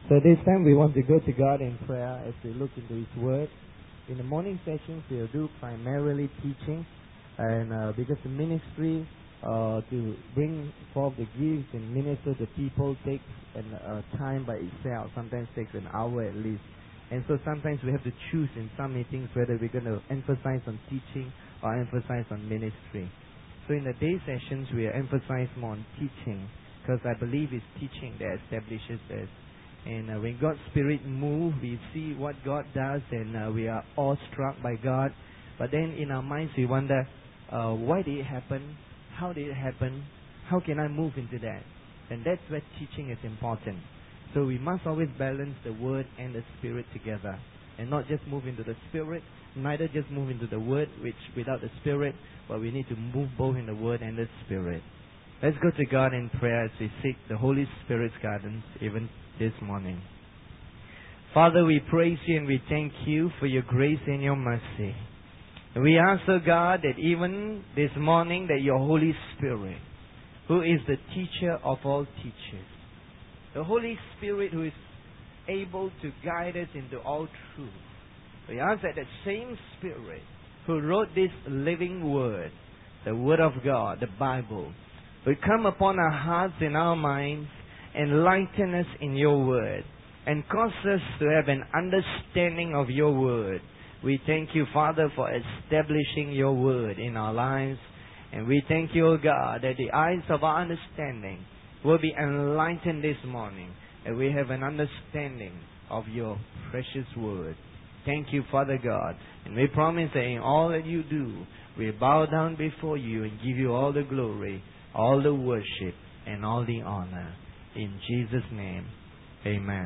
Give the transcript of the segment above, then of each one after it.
So this time we want to go to God in prayer as we look into His Word. In the morning sessions we'll do primarily teaching, and because the ministry to bring forth the gifts and minister to people takes time by itself. Sometimes takes an hour at least. And so sometimes we have to choose in some meetings whether we're going to emphasize on teaching or emphasize on ministry. So in the day sessions we emphasize more on teaching, because I believe it's teaching that establishes us. And when God's Spirit moves, we see what God does, and we are awestruck by God. But then in our minds we wonder, why did it happen? How did it happen? How can I move into that? And that's where teaching is important. So we must always balance the Word and the Spirit together, and not just move into the Spirit, neither just move into the Word, which without the Spirit, but we need to move both in the Word and the Spirit. Let's go to God in prayer as we seek the Holy Spirit's guidance even this morning. Father, we praise You and we thank You for Your grace and Your mercy. We ask, O God, that even this morning that Your Holy Spirit, who is the teacher of all teachers, the Holy Spirit who is able to guide us into all truth, we ask that the same Spirit who wrote this living Word, the Word of God, the Bible, will come upon our hearts and our minds, enlighten us in Your Word, and cause us to have an understanding of Your Word. We thank You, Father, for establishing Your Word in our lives. And we thank You, O God, that the eyes of our understanding will be enlightened this morning, and we have an understanding of Your precious Word. Thank You, Father God. And we promise that in all that You do, we bow down before You and give You all the glory, all the worship, and all the honor. In Jesus' name, amen.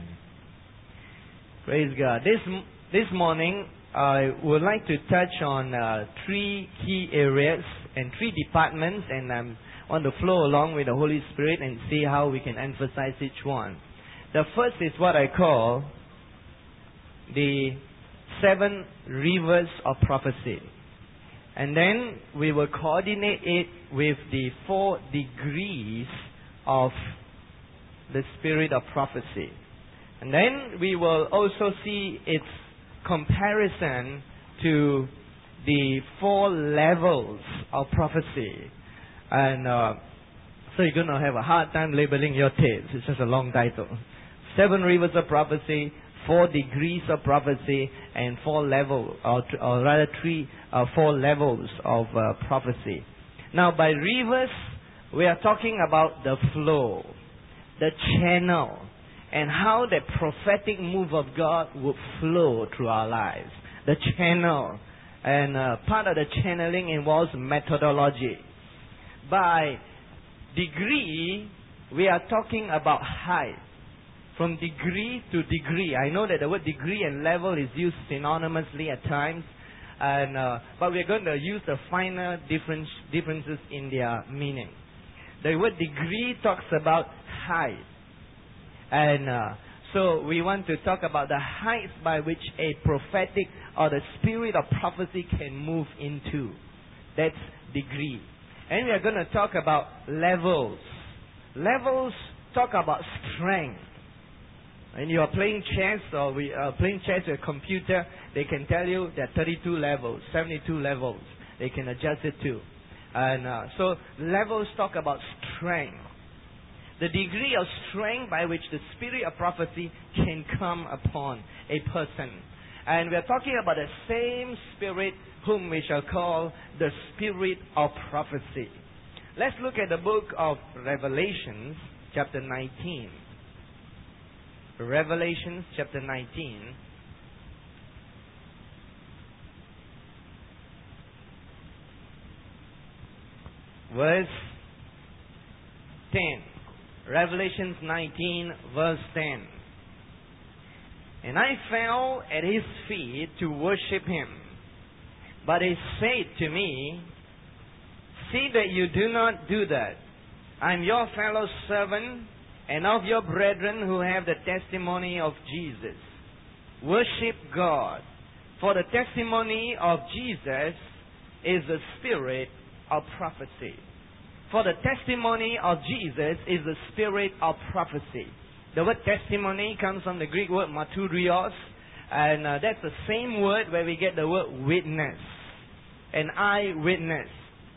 Praise God. This morning, I would like to touch on three key areas and three departments, and I want to flow along with the Holy Spirit and see how we can emphasize each one. The first is what I call the 7 rivers of prophecy. And then we will coordinate it with the 4 degrees of the spirit of prophecy. And then we will also see its comparison to the 4 levels of prophecy. And so you're going to have a hard time labeling your tapes. It's just a long title. 7 rivers of prophecy, 4 degrees of prophecy, and 4 levels, or rather 4 levels of prophecy. Now, by rivers, we are talking about the flow, the channel, and how the prophetic move of God would flow through our lives. The channel, and part of the channeling involves methodology. By degree, we are talking about height. From degree to degree. I know that the word degree and level is used synonymously at times, and but we're going to use the finer differences in their meaning. The word degree talks about height. And so we want to talk about the heights by which a prophetic or the spirit of prophecy can move into. That's degree. And we are going to talk about levels. Levels talk about strength. When you are playing chess, or we are playing chess with a computer, they can tell you there are 32 levels, 72 levels. They can adjust it to. And so levels talk about strength. The degree of strength by which the spirit of prophecy can come upon a person. And we are talking about the same spirit whom we shall call the spirit of prophecy. Let's look at the book of Revelations, chapter 19. Revelations, chapter 19. Verse 10. Revelations 19, verse 10. And I fell at His feet to worship Him. But He said to me, see that you do not do that. I am your fellow servant and of your brethren who have the testimony of Jesus. Worship God. For the testimony of Jesus is the spirit of prophecy. For the testimony of Jesus is the spirit of prophecy. The word testimony comes from the Greek word marturios, and that's the same word where we get the word witness, an eyewitness.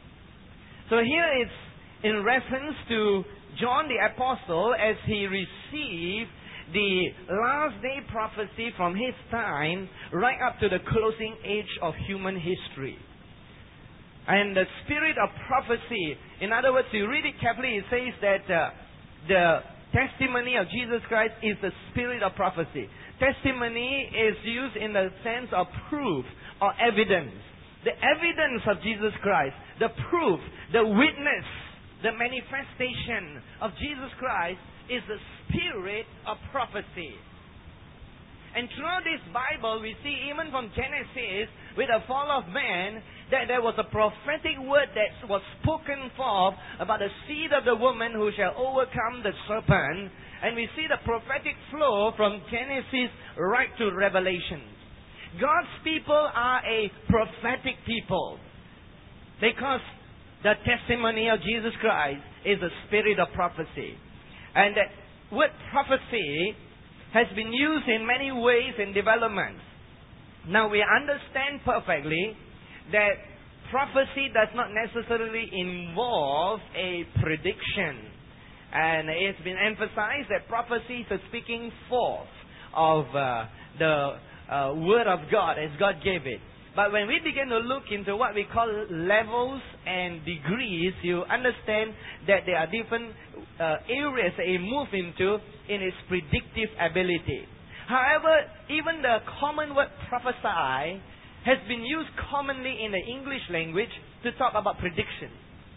So here it's in reference to John the Apostle as he received the last day prophecy from his time right up to the closing age of human history. And the spirit of prophecy, in other words, you read it carefully, it says that the testimony of Jesus Christ is the spirit of prophecy. Testimony is used in the sense of proof or evidence. The evidence of Jesus Christ, the proof, the witness, the manifestation of Jesus Christ is the spirit of prophecy. And throughout this Bible, we see even from Genesis, with the fall of man, that there was a prophetic word that was spoken forth about the seed of the woman who shall overcome the serpent. And we see the prophetic flow from Genesis right to Revelation. God's people are a prophetic people because the testimony of Jesus Christ is the spirit of prophecy. And that word prophecy has been used in many ways in development. Now we understand perfectly that prophecy does not necessarily involve a prediction. And it's been emphasized that prophecy is a speaking forth of the Word of God as God gave it. But when we begin to look into what we call levels and degrees, you understand that there are different areas that it moves into in its predictive ability. However, even the common word prophesy has been used commonly in the English language to talk about prediction.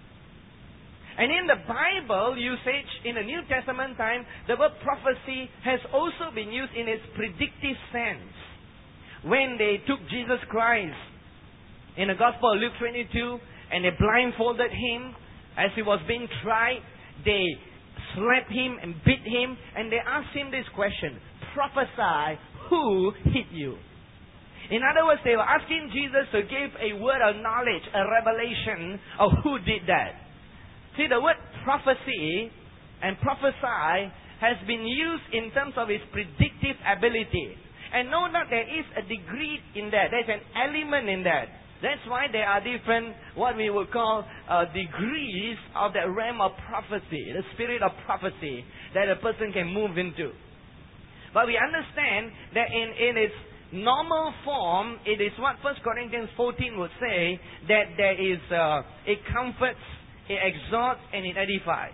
And in the Bible usage, in the New Testament time, the word prophecy has also been used in its predictive sense. When they took Jesus Christ in the Gospel of Luke 22 and they blindfolded him as he was being tried, they slapped him and beat him and they asked him this question, prophesy, who hit you? In other words, they were asking Jesus to give a word of knowledge, a revelation of who did that. See, the word prophecy and prophesy has been used in terms of its predictive ability. And no doubt there is a degree in that. There's an element in that. That's why there are different, what we would call degrees of the realm of prophecy, the spirit of prophecy that a person can move into. But we understand that in its normal form, it is what 1 Corinthians 14 would say, that there is, it comforts, it exhorts, and it edifies.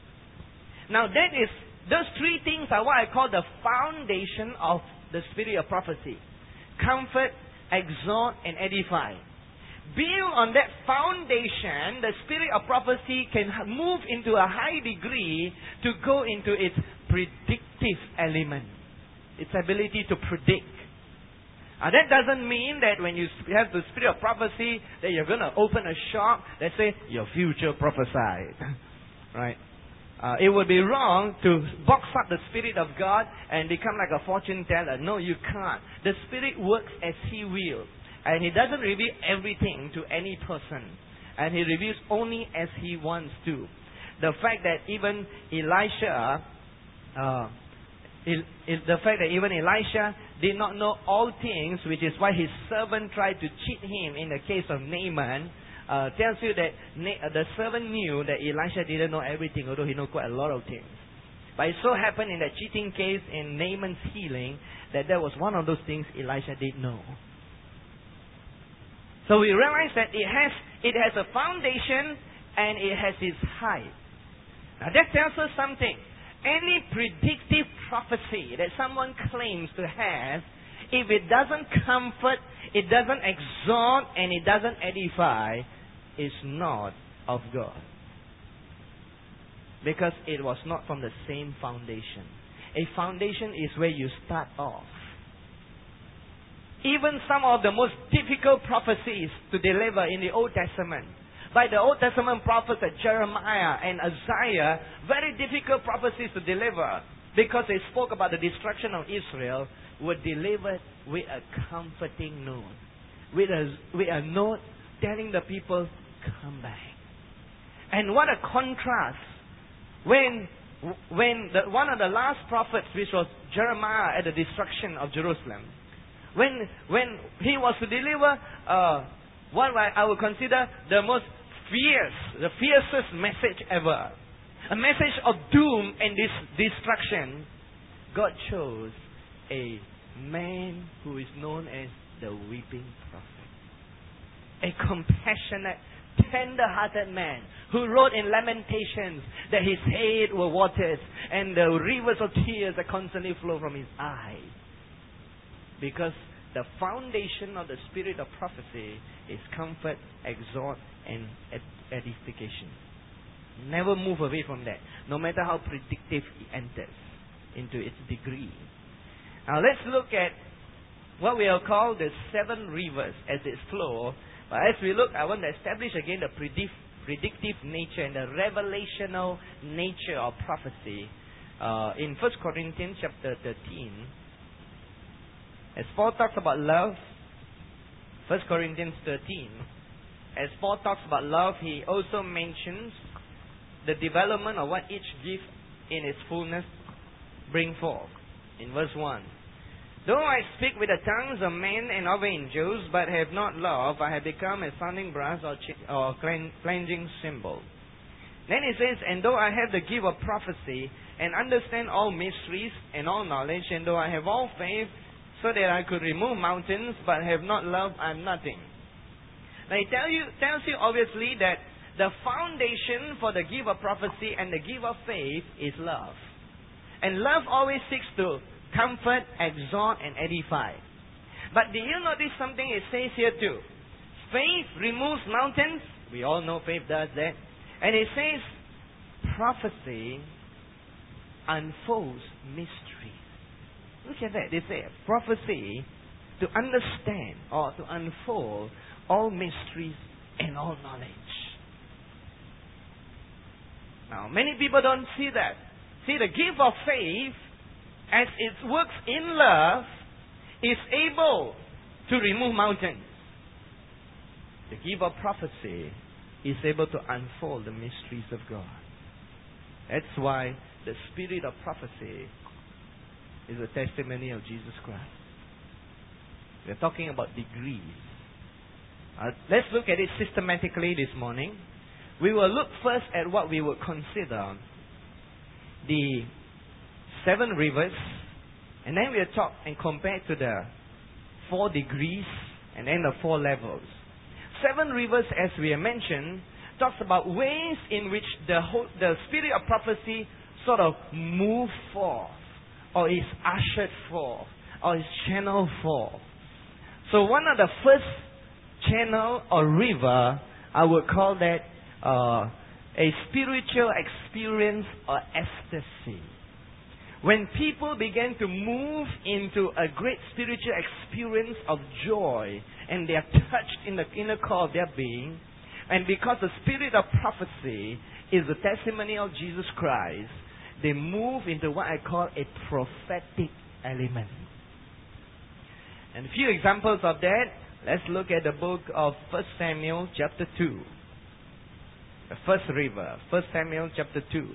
Now those three things are what I call the foundation of the spirit of prophecy. Comfort, exhort, and edify. Build on that foundation, the spirit of prophecy can move into a high degree to go into its predictive element. Its ability to predict. That doesn't mean that when you have the spirit of prophecy that you're going to open a shop that says, your future prophesied. Right? It would be wrong to box up the Spirit of God and become like a fortune teller. No, you can't. The Spirit works as He will. And He doesn't reveal everything to any person. And He reveals only as He wants to. The fact that even Elisha did not know all things, which is why his servant tried to cheat him in the case of Naaman, tells you that the servant knew that Elisha didn't know everything, although he knew quite a lot of things. But it so happened in that cheating case in Naaman's healing that was one of those things Elisha did know. So we realize that it has a foundation and it has its height. Now that tells us something. Any predictive prophecy that someone claims to have, if it doesn't comfort, it doesn't exhort, and it doesn't edify, is not of God. Because it was not from the same foundation. A foundation is where you start off. Even some of the most difficult prophecies to deliver in the Old Testament, by the Old Testament prophets like Jeremiah and Isaiah, very difficult prophecies to deliver because they spoke about the destruction of Israel, were delivered with a comforting note. With a note telling the people, come back. And what a contrast when when one of the last prophets, which was Jeremiah, at the destruction of Jerusalem, when he was to deliver what I would consider the most the fiercest message ever, a message of doom and destruction, God chose a man who is known as the weeping prophet, a compassionate, tender-hearted man who wrote in Lamentations that his head were waters and the rivers of tears that constantly flow from his eyes. Because the foundation of the spirit of prophecy is comfort, exhort, and edification. Never move away from that, no matter how predictive it enters into its degree. Now let's look at what we will call the 7 rivers as its flow. But as we look, I want to establish again the predictive nature and the revelational nature of prophecy in 1 Corinthians chapter 13. As Paul talks about love, 1 Corinthians 13, as Paul talks about love, he also mentions the development of what each gift in its fullness bring forth. In verse 1, though I speak with the tongues of men and of angels, but have not love, I have become a sounding brass or clanging cymbal. Then he says, and though I have the gift of prophecy, and understand all mysteries and all knowledge, and though I have all faith, so that I could remove mountains, but have not love, I am nothing. Now he tells you obviously that the foundation for the gift of prophecy and the gift of faith is love. And love always seeks to comfort, exhort, and edify. But do you notice something it says here too? Faith removes mountains. We all know faith does that. And it says prophecy unfolds mysteries. Look at that. They say prophecy to understand or to unfold all mysteries and all knowledge. Now, many people don't see that. See, the gift of faith, as it works in love, is able to remove mountains. The gift of prophecy is able to unfold the mysteries of God. That's why the spirit of prophecy is a testimony of Jesus Christ. We're talking about degrees. Let's look at it systematically this morning. We will look first at what we would consider the 7 rivers, and then we'll talk and compare to the 4 degrees and then the 4 levels. 7 rivers, as we have mentioned, talks about ways in which the spirit of prophecy sort of moves forth, or is ushered forth, or is channeled forth. So one of the first channel or river, I would call that a spiritual experience or ecstasy. When people begin to move into a great spiritual experience of joy, and they are touched in the inner core of their being, and because the spirit of prophecy is the testimony of Jesus Christ, they move into what I call a prophetic element. And a few examples of that, let's look at the book of 1 Samuel chapter 2. The first river, 1 Samuel chapter 2.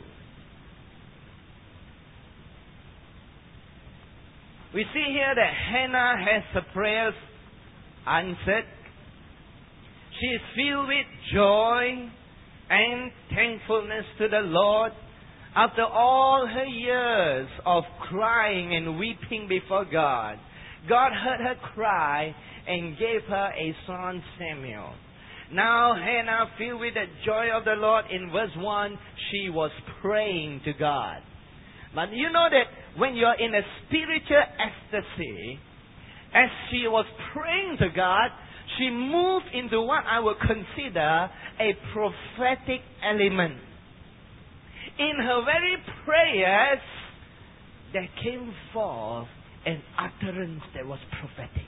We see here that Hannah has her prayers answered. She is filled with joy and thankfulness to the Lord after all her years of crying and weeping before God. God heard her cry and gave her a son, Samuel. Now Hannah, filled with the joy of the Lord, in verse 1, she was praying to God. But you know that when you're in a spiritual ecstasy, as she was praying to God, she moved into what I would consider a prophetic element. In her very prayers, there came forth an utterance that was prophetic.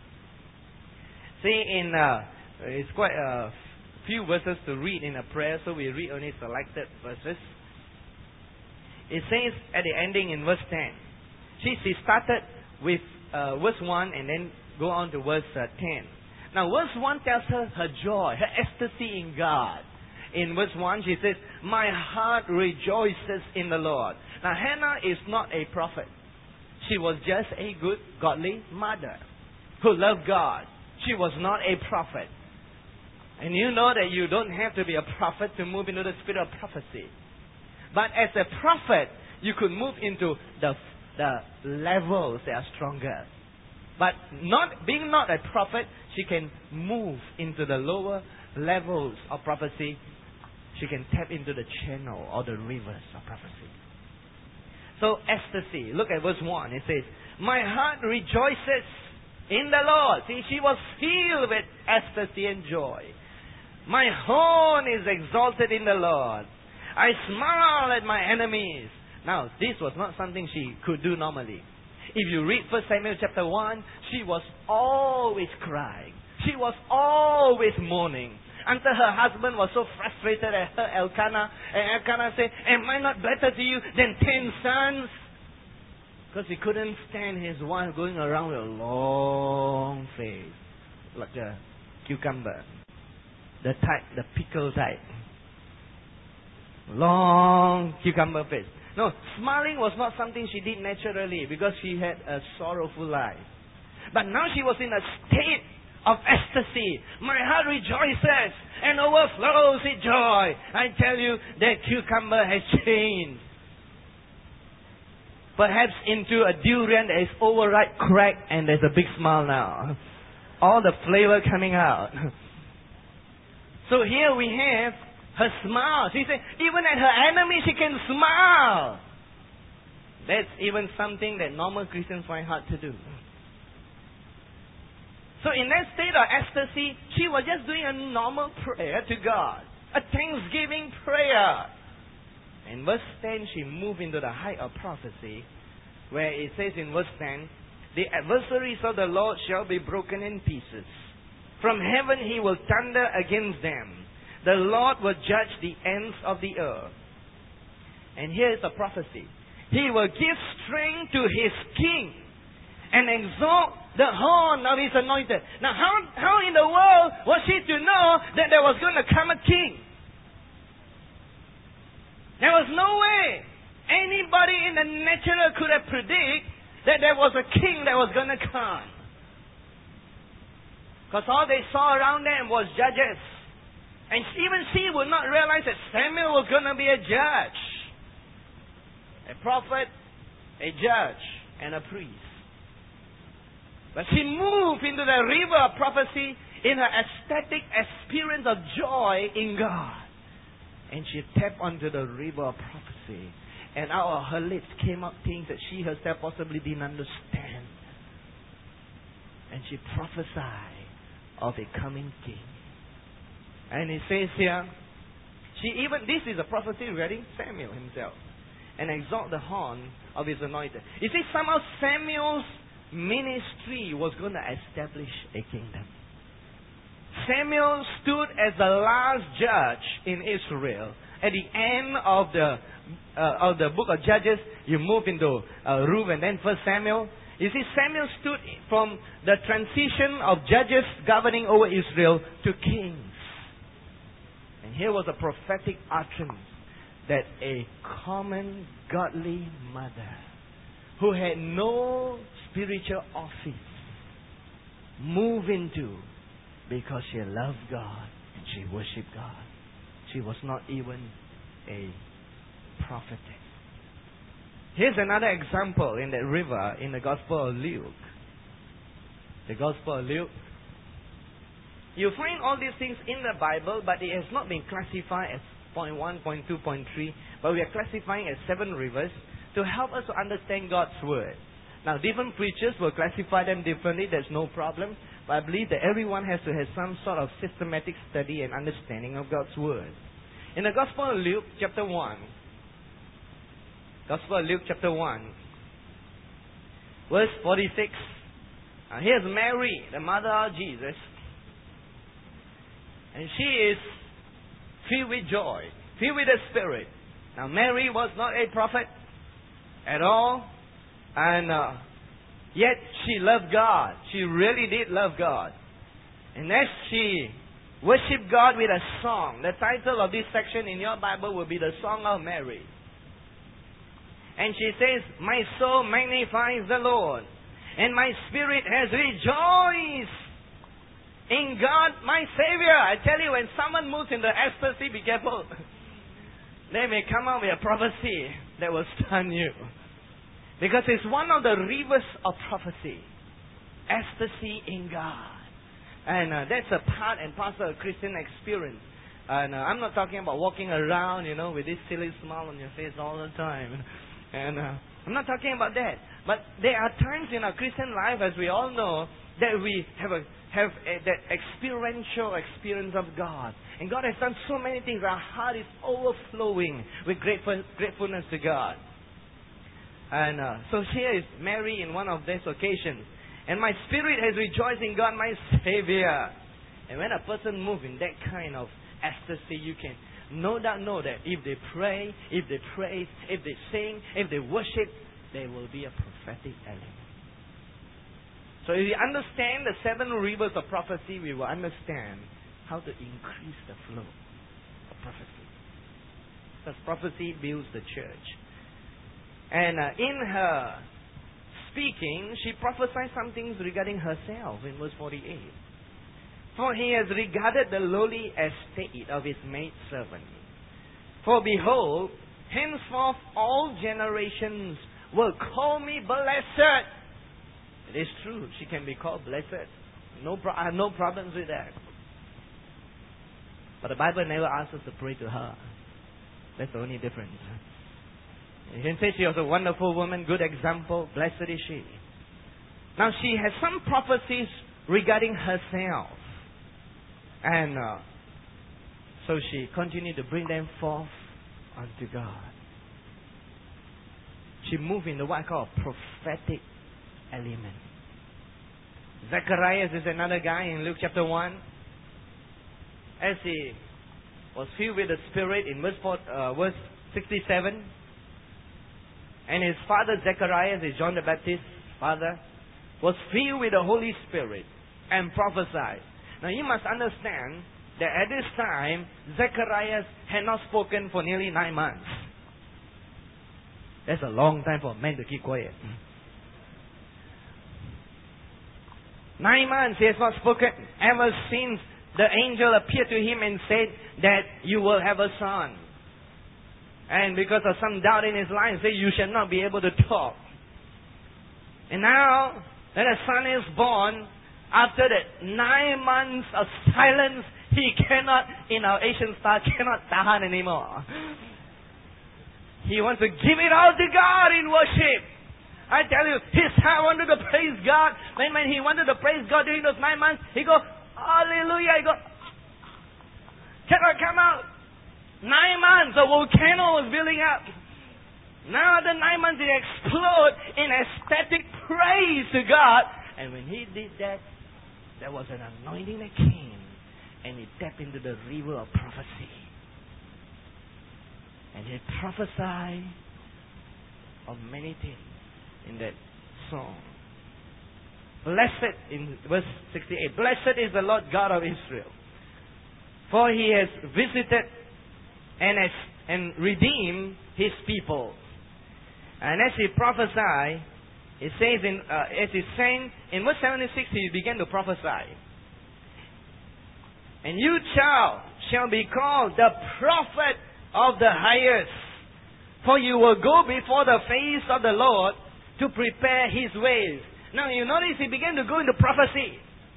See, it's quite a few verses to read in a prayer, so we read only selected verses. It says at the ending in verse 10. She started with verse 1 and then go on to verse 10. Now verse 1 tells her joy, her ecstasy in God. in verse 1, she says, my heart rejoices in the Lord. Now, Hannah is not a prophet. She was just a good, godly mother who loved God. She was not a prophet. And you know that you don't have to be a prophet to move into the spirit of prophecy. But as a prophet, you could move into the levels that are stronger. But being not a prophet, she can move into the lower levels of prophecy. She can tap into the channel or the rivers of prophecy. So ecstasy, look at verse 1. It says, my heart rejoices in the Lord. See, she was filled with ecstasy and joy. My horn is exalted in the Lord. I smile at my enemies. Now, this was not something she could do normally. If you read 1 Samuel chapter 1, she was always crying. She was always mourning. Until her husband was so frustrated at her, Elkanah. And Elkanah said, am I not better to you than 10 sons? Because he couldn't stand his wife going around with a long face. Like a cucumber. The pickle type. Long cucumber face. No, smiling was not something she did naturally because she had a sorrowful life. But now she was in a state of ecstasy. My heart rejoices and overflows with joy. I tell you, that cucumber has changed. Perhaps into a durian that is overripe, cracked, and there's a big smile now. All the flavor coming out. So here we have her smile. She said, even at her enemy, she can smile. That's even something that normal Christians find hard to do. So in that state of ecstasy, she was just doing a normal prayer to God. A thanksgiving prayer. In verse 10, she moved into the height of prophecy, where it says in verse 10, the adversaries of the Lord shall be broken in pieces. From heaven he will thunder against them. The Lord will judge the ends of the earth. And here is a prophecy. He will give strength to his king and exalt the horn of his anointed. Now, how in the world was she to know that there was going to come a king? There was no way anybody in the natural could have predicted that there was a king that was going to come. Because all they saw around them was judges. And even she would not realize that Samuel was going to be a judge. A prophet, a judge, and a priest. But she moved into the river of prophecy in her ecstatic experience of joy in God. And she tapped onto the river of prophecy. And out of her lips came out things that she herself possibly didn't understand. And she prophesied of a coming king. And it says here, this is a prophecy regarding Samuel himself. And exalt the horn of his anointed. You see, somehow Samuel's ministry was going to establish a kingdom. Samuel stood as the last judge in Israel. At the end of the book of Judges, you move into Ruth and then 1 Samuel. You see, Samuel stood from the transition of judges governing over Israel to kings. And here was a prophetic utterance that a common godly mother who had no spiritual office moved into because she loved God and she worshipped God. She was not even a prophetess. Here's another example in that river in the Gospel of Luke. The Gospel of Luke. You find all these things in the Bible, but it has not been classified as point 1, point 2, point 3. But we are classifying as 7 rivers to help us to understand God's Word. Now, different preachers will classify them differently. There's no problem. But I believe that everyone has to have some sort of systematic study and understanding of God's Word. In the Gospel of Luke, chapter 1. Gospel of Luke, chapter 1. Verse 46. Here's Mary, the mother of Jesus. And she is filled with joy, filled with the Spirit. Now, Mary was not a prophet at all. And yet she loved God. She really did love God. And as she worship God with a song. The title of this section in your Bible will be the Song of Mary. And she says, my soul magnifies the Lord, and my spirit has rejoiced in God my Savior. I tell you, when someone moves in the ecstasy, be careful. They may come out with a prophecy that will stun you. Because it's one of the rivers of prophecy. Ecstasy in God. And that's a part and parcel of Christian experience. And I'm not talking about walking around, with this silly smile on your face all the time. And I'm not talking about that. But there are times in our Christian life, as we all know, that we have that experiential experience of God. And God has done so many things. Our heart is overflowing with gratefulness to God. And so here is Mary in one of these occasions. And my spirit has rejoiced in God my Savior. And when a person moves in that kind of ecstasy, you can no doubt know that if they pray, if they praise, if they sing, if they worship, there will be a prophetic element. So if we understand the 7 rivers of prophecy, we will understand how to increase the flow of prophecy. Because prophecy builds the church. And in her speaking, she prophesied some things regarding herself in verse 48. For he has regarded the lowly estate of his maidservant. For behold, henceforth all generations will call me blessed. It is true, she can be called blessed. I have no problems with that. But the Bible never asks us to pray to her. That's the only difference. You can say she was a wonderful woman, good example, blessed is she. Now she has some prophecies regarding herself. And so she continued to bring them forth unto God. She moved in the what I call prophetic element. Zacharias is another guy in Luke chapter 1. As he was filled with the Spirit in verse 67. And his father Zacharias, is John the Baptist's father, was filled with the Holy Spirit and prophesied. Now you must understand that at this time, Zacharias had not spoken for nearly 9 months. That's a long time for a man to keep quiet. 9 months he has not spoken ever since the angel appeared to him and said that you will have a son. And because of some doubt in his life, say you shall not be able to talk. And now that a son is born, after that 9 months of silence, he cannot, in our Asian style, cannot tahan anymore. He wants to give it all to God in worship. I tell you, his heart wanted to praise God. When he wanted to praise God during those 9 months, he go, hallelujah. He go, cannot come out. 9 months, a volcano was building up. Now the 9 months, it exploded in ecstatic praise to God. And when he did that, there was an anointing that came. And he tapped into the river of prophecy. And he prophesied of many things in that song. Blessed, in verse 68, blessed is the Lord God of Israel. For he has visited and redeemed his people. And as he prophesied, it says as he sang in verse 76, he began to prophesy. And you, child, shall be called the prophet of the highest, for you will go before the face of the Lord to prepare his ways. Now you notice he began to go into prophecy.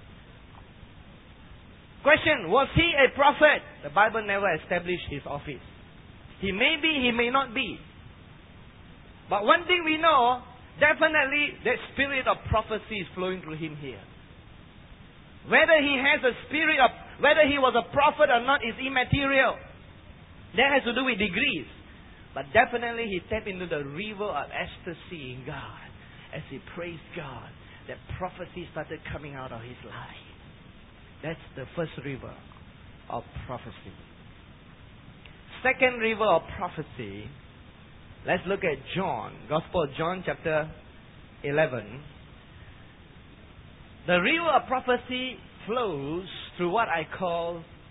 Question, was he a prophet? The Bible never established his office. He may be, he may not be. But one thing we know, definitely that spirit of prophecy is flowing through him here. Whether he has a spirit of, whether he was a prophet or not is immaterial. That has to do with degrees. But definitely he tapped into the river of ecstasy in God. As he praised God, that prophecy started coming out of his life. That's the first river of prophecy. Second river of prophecy, let's look at John. Gospel of John chapter 11. The river of prophecy flows through what I call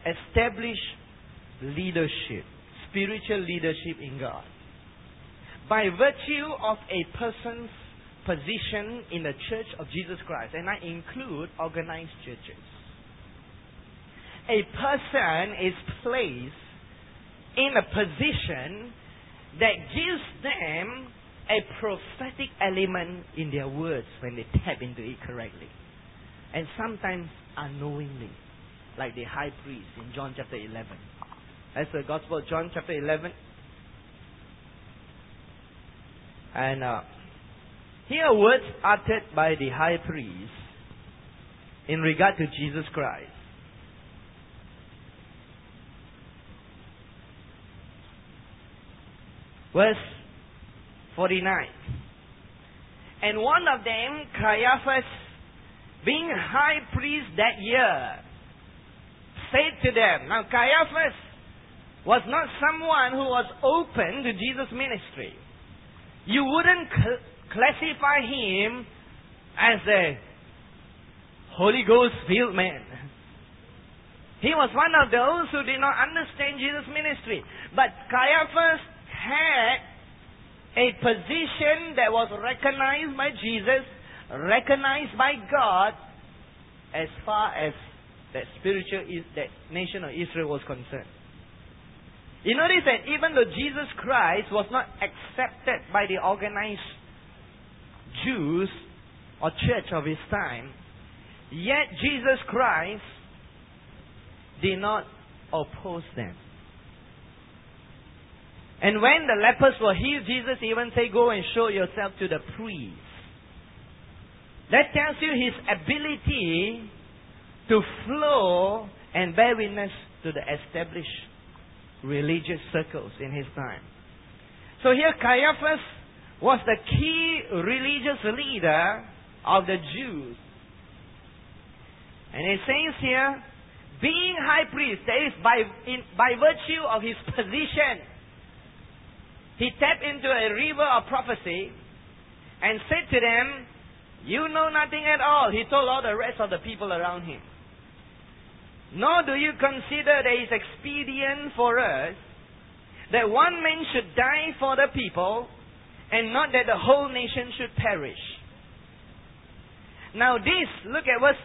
establish leadership, spiritual leadership in God. By virtue of a person's position in the Church of Jesus Christ, and I include organized churches. A person is placed in a position that gives them a prophetic element in their words when they tap into it correctly. And sometimes unknowingly, like the high priest in John chapter 11. That's the Gospel of John chapter 11. And here are words uttered by the high priest in regard to Jesus Christ. Verse 49. And one of them, Caiaphas, being high priest that year, said to them. Now Caiaphas was not someone who was open to Jesus' ministry. You wouldn't classify him as a Holy Ghost filled man. He was one of those who did not understand Jesus' ministry. But Caiaphas had a position that was recognized by Jesus, recognized by God, as far as that nation of Israel was concerned. You notice that even though Jesus Christ was not accepted by the organized Jews or church of his time, yet Jesus Christ did not oppose them. And when the lepers were healed, Jesus even said, go and show yourself to the priest. That tells you his ability to flow and bear witness to the established religious circles in his time. So here Caiaphas was the key religious leader of the Jews. And it says here, being high priest, that is by virtue of his position, he tapped into a river of prophecy and said to them, you know nothing at all. He told all the rest of the people around him. Nor do you consider that it is expedient for us that one man should die for the people, and not that the whole nation should perish. Now this, look at verse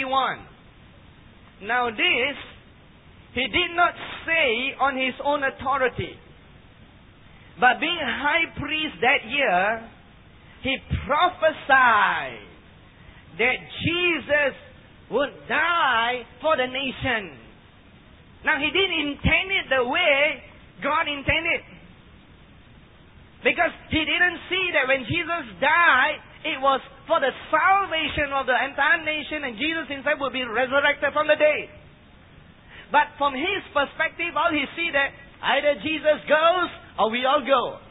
51. Now this, he did not say on his own authority, but being high priest that year, he prophesied that Jesus would die for the nation. Now he didn't intend it the way God intended. Because he didn't see that when Jesus died, it was for the salvation of the entire nation, and Jesus himself would be resurrected from the dead. But from his perspective, all he see that either Jesus goes or we all go.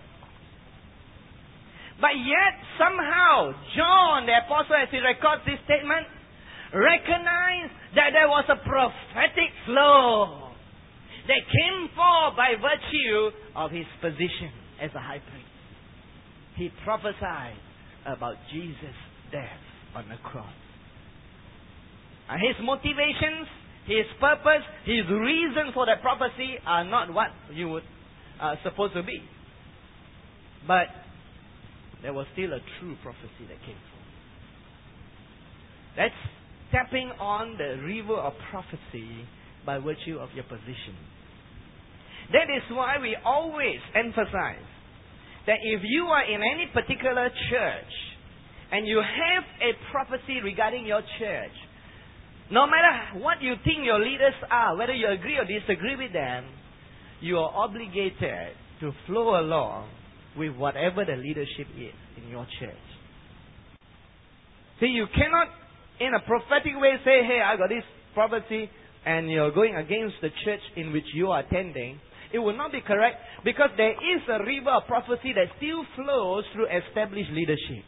But yet somehow John the apostle, as he records this statement, recognized that there was a prophetic flow that came forth by virtue of his position as a high priest. He prophesied about Jesus' death on the cross. And his motivations, his purpose, his reason for that prophecy are not what you would supposed to be. But there was still a true prophecy that came forth. That's tapping on the river of prophecy by virtue of your position. That is why we always emphasize that if you are in any particular church and you have a prophecy regarding your church, no matter what you think your leaders are, whether you agree or disagree with them, you are obligated to flow along with whatever the leadership is in your church. See, you cannot in a prophetic way say, hey, I got this prophecy, and you're going against the church in which you are attending. It will not be correct, because there is a river of prophecy that still flows through established leadership.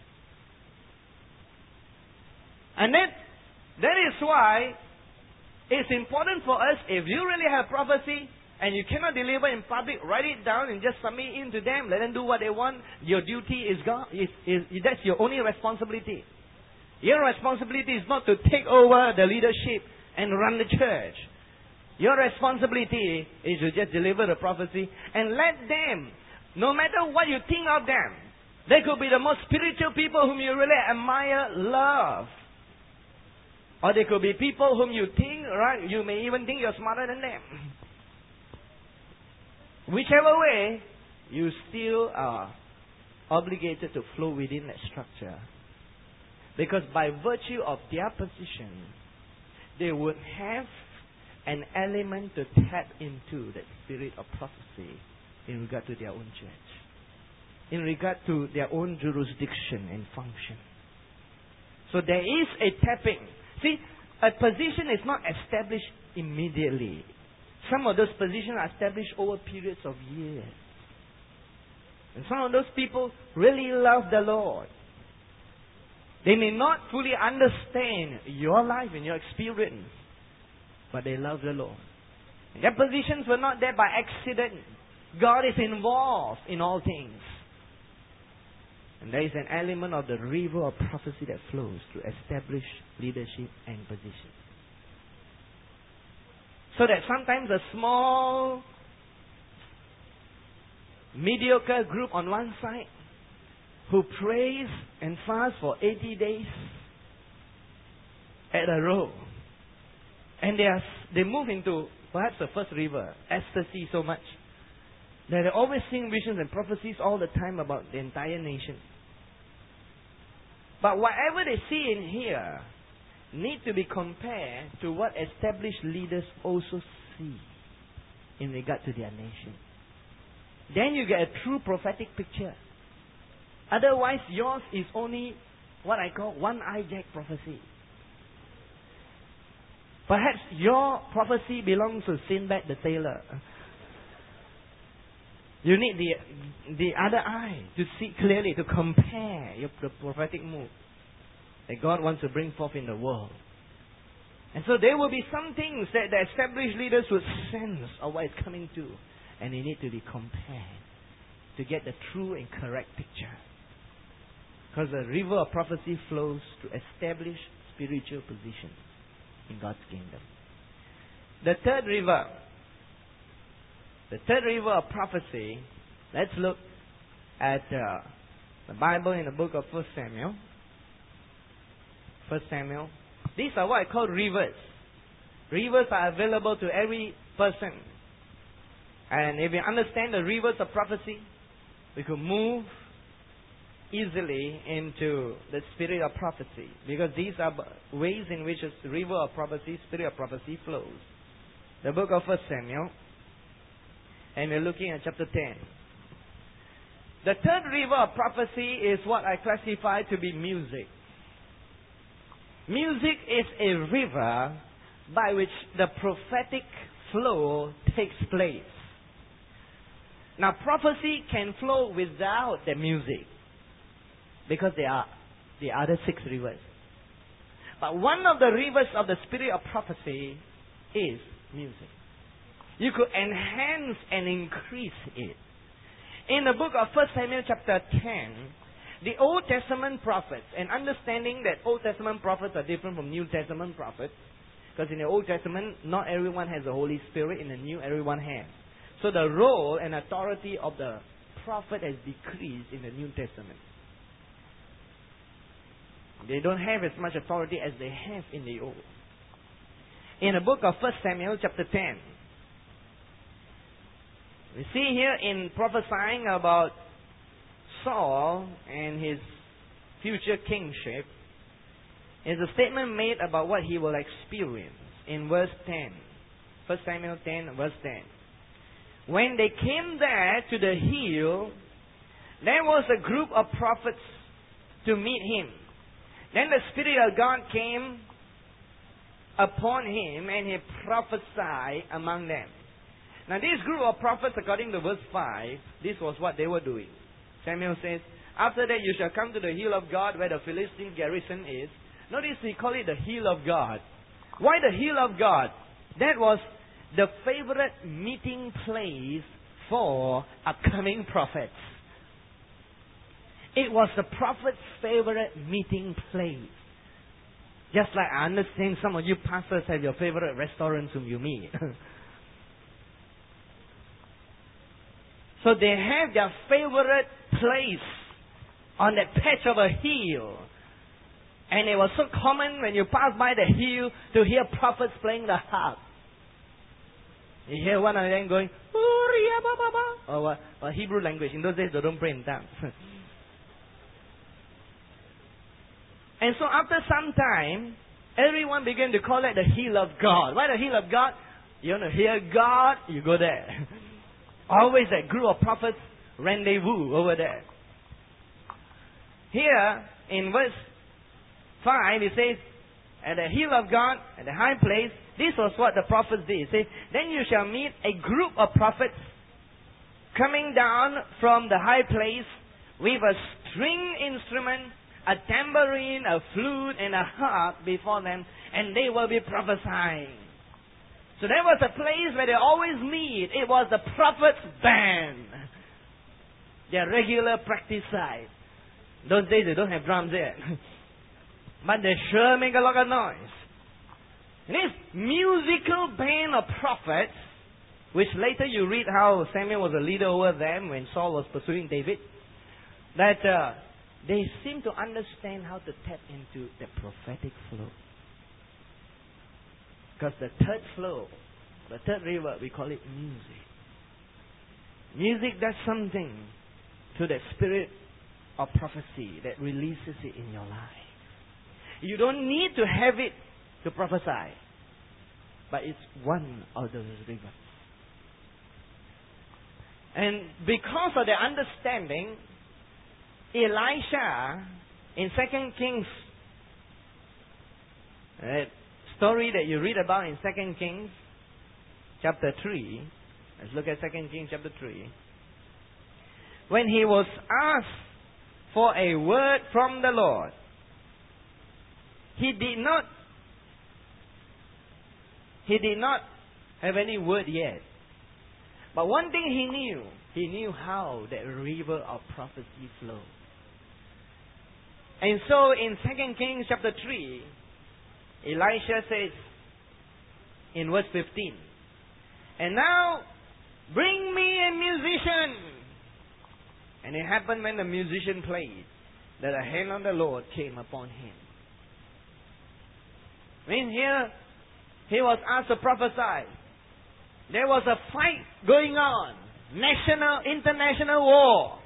And that is why it's important for us, if you really have prophecy and you cannot deliver in public, write it down and just submit it to them. Let them do what they want. Your duty is gone. That's your only responsibility. Your responsibility is not to take over the leadership and run the church. Your responsibility is to just deliver the prophecy and let them, no matter what you think of them, they could be the most spiritual people whom you really admire, love. Or they could be people whom you think, right, you may even think you're smarter than them. Whichever way, you still are obligated to flow within that structure. Because by virtue of their position, they would have an element to tap into that spirit of prophecy in regard to their own church, in regard to their own jurisdiction and function. So there is a tapping. See, a position is not established immediately. Some of those positions are established over periods of years. And some of those people really love the Lord. They may not fully understand your life and your experience, but they love the Lord. And their positions were not there by accident. God is involved in all things. And there is an element of the river of prophecy that flows to establish leadership and position. So that sometimes a small, mediocre group on one side who prays and fast for 80 days at a row. And they move into perhaps the first river, ecstasy so much, that they always sing visions and prophecies all the time about the entire nation. But whatever they see in here need to be compared to what established leaders also see in regard to their nation. Then you get a true prophetic picture. Otherwise, yours is only what I call one-eye jack prophecy. Perhaps your prophecy belongs to Sinbad the tailor. You need the other eye to see clearly, to compare the prophetic move that God wants to bring forth in the world. And so there will be some things that the established leaders would sense of what is coming to, and they need to be compared to get the true and correct picture. Because the river of prophecy flows to establish spiritual positions in God's kingdom. The third river of prophecy, let's look at the Bible in the book of 1 Samuel. 1 Samuel. These are what I call rivers. Rivers are available to every person. And if we understand the rivers of prophecy, we could move easily into the spirit of prophecy. Because these are ways in which the river of prophecy, spirit of prophecy flows. The book of 1 Samuel. And we're looking at chapter 10. The third river of prophecy is what I classify to be music. Music is a river by which the prophetic flow takes place. Now, prophecy can flow without the music, because there are the other 6 rivers. But one of the rivers of the spirit of prophecy is music. You could enhance and increase it. In the book of 1 Samuel chapter 10, the Old Testament prophets, and understanding that Old Testament prophets are different from New Testament prophets, because in the Old Testament, not everyone has the Holy Spirit. In the New, everyone has. So the role and authority of the prophet has decreased in the New Testament. They don't have as much authority as they have in the Old. In the book of 1 Samuel chapter 10, we see here in prophesying about Saul and his future kingship, is a statement made about what he will experience in verse 10. 1 Samuel 10, verse 10. When they came there to the hill, there was a group of prophets to meet him. Then the Spirit of God came upon him, and he prophesied among them. Now this group of prophets, according to verse 5, this was what they were doing. Samuel says, after that you shall come to the hill of God where the Philistine garrison is. Notice we call it the hill of God. Why the hill of God? That was the favorite meeting place for upcoming prophets. It was the prophet's favorite meeting place. Just like I understand some of you pastors have your favorite restaurants whom you meet. So they have their favorite place on that patch of a hill. And it was so common when you pass by the hill to hear prophets playing the harp. You hear one of them going, "Uriya ba ba ba," or what? Or Hebrew language. In those days, they don't pray in tongues. And so after some time, everyone began to call it the hill of God. Why the hill of God? You want to hear God? You go there. Always that group of prophets rendezvous over there. Here, in verse 5, it says, at the hill of God, at the high place, this was what the prophets did. It says, then you shall meet a group of prophets coming down from the high place with a string instrument, a tambourine, a flute, and a harp before them, and they will be prophesying. So there was a place where they always meet. It was the prophet's band. Their regular practice site. Those days they don't have drums yet. But they sure make a lot of noise. This musical band of prophets, which later you read how Samuel was a leader over them when Saul was pursuing David, that they seem to understand how to tap into the prophetic flow. Because the third flow, the third river, we call it music. Music does something to the spirit of prophecy that releases it in your life. You don't need to have it to prophesy, but it's one of those rivers. And because of their understanding, Elisha in 2 Kings, story that you read about in 2 Kings chapter 3. Let's look at 2 Kings chapter 3. When he was asked for a word from the Lord, he did not have any word yet. But one thing he knew how that river of prophecy flowed. And so in 2 Kings chapter 3, Elisha says in verse 15, and now bring me a musician. And it happened when the musician played that the hand of the Lord came upon him. When here he was asked to prophesy, there was a fight going on, national, international war.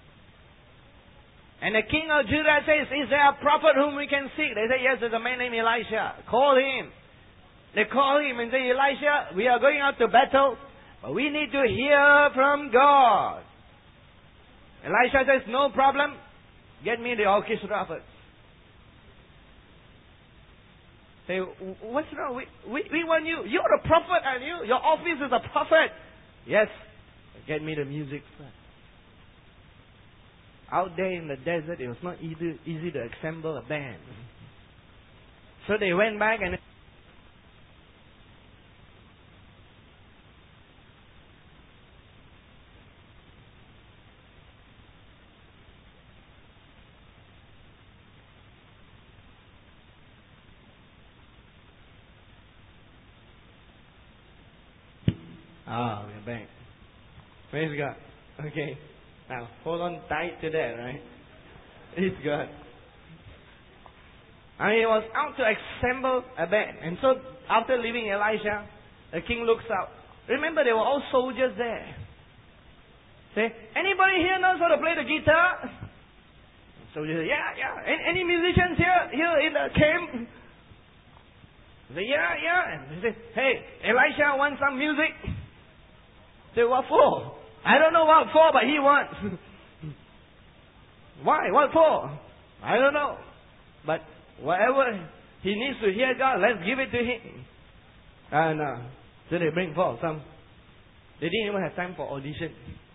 And the king of Judah says, is there a prophet whom we can seek? They say, yes, there's a man named Elisha. Call him. They call him and say, Elisha, we are going out to battle, but we need to hear from God. Elisha says, no problem. Get me the orchestra first. Say, what's wrong? We want you. You're a prophet, aren't you? Your office is a prophet. Yes. Get me the music first. Out there in the desert, it was not easy to assemble a band. So they went back and... we're back. Praise God. Okay. Now, hold on tight to that, right? Praise God. And he was out to assemble a band. And so, after leaving Elisha, the king looks out. Remember, they were all soldiers there. Say, anybody here knows how to play the guitar? Soldiers say, yeah. Any musicians here in the camp? Say, yeah. And they say, hey, Elisha wants some music. Say, what for? I don't know what for, but he wants. Why? What for? I don't know. But whatever he needs to hear God, let's give it to him. And so they bring forth some. They didn't even have time for audition.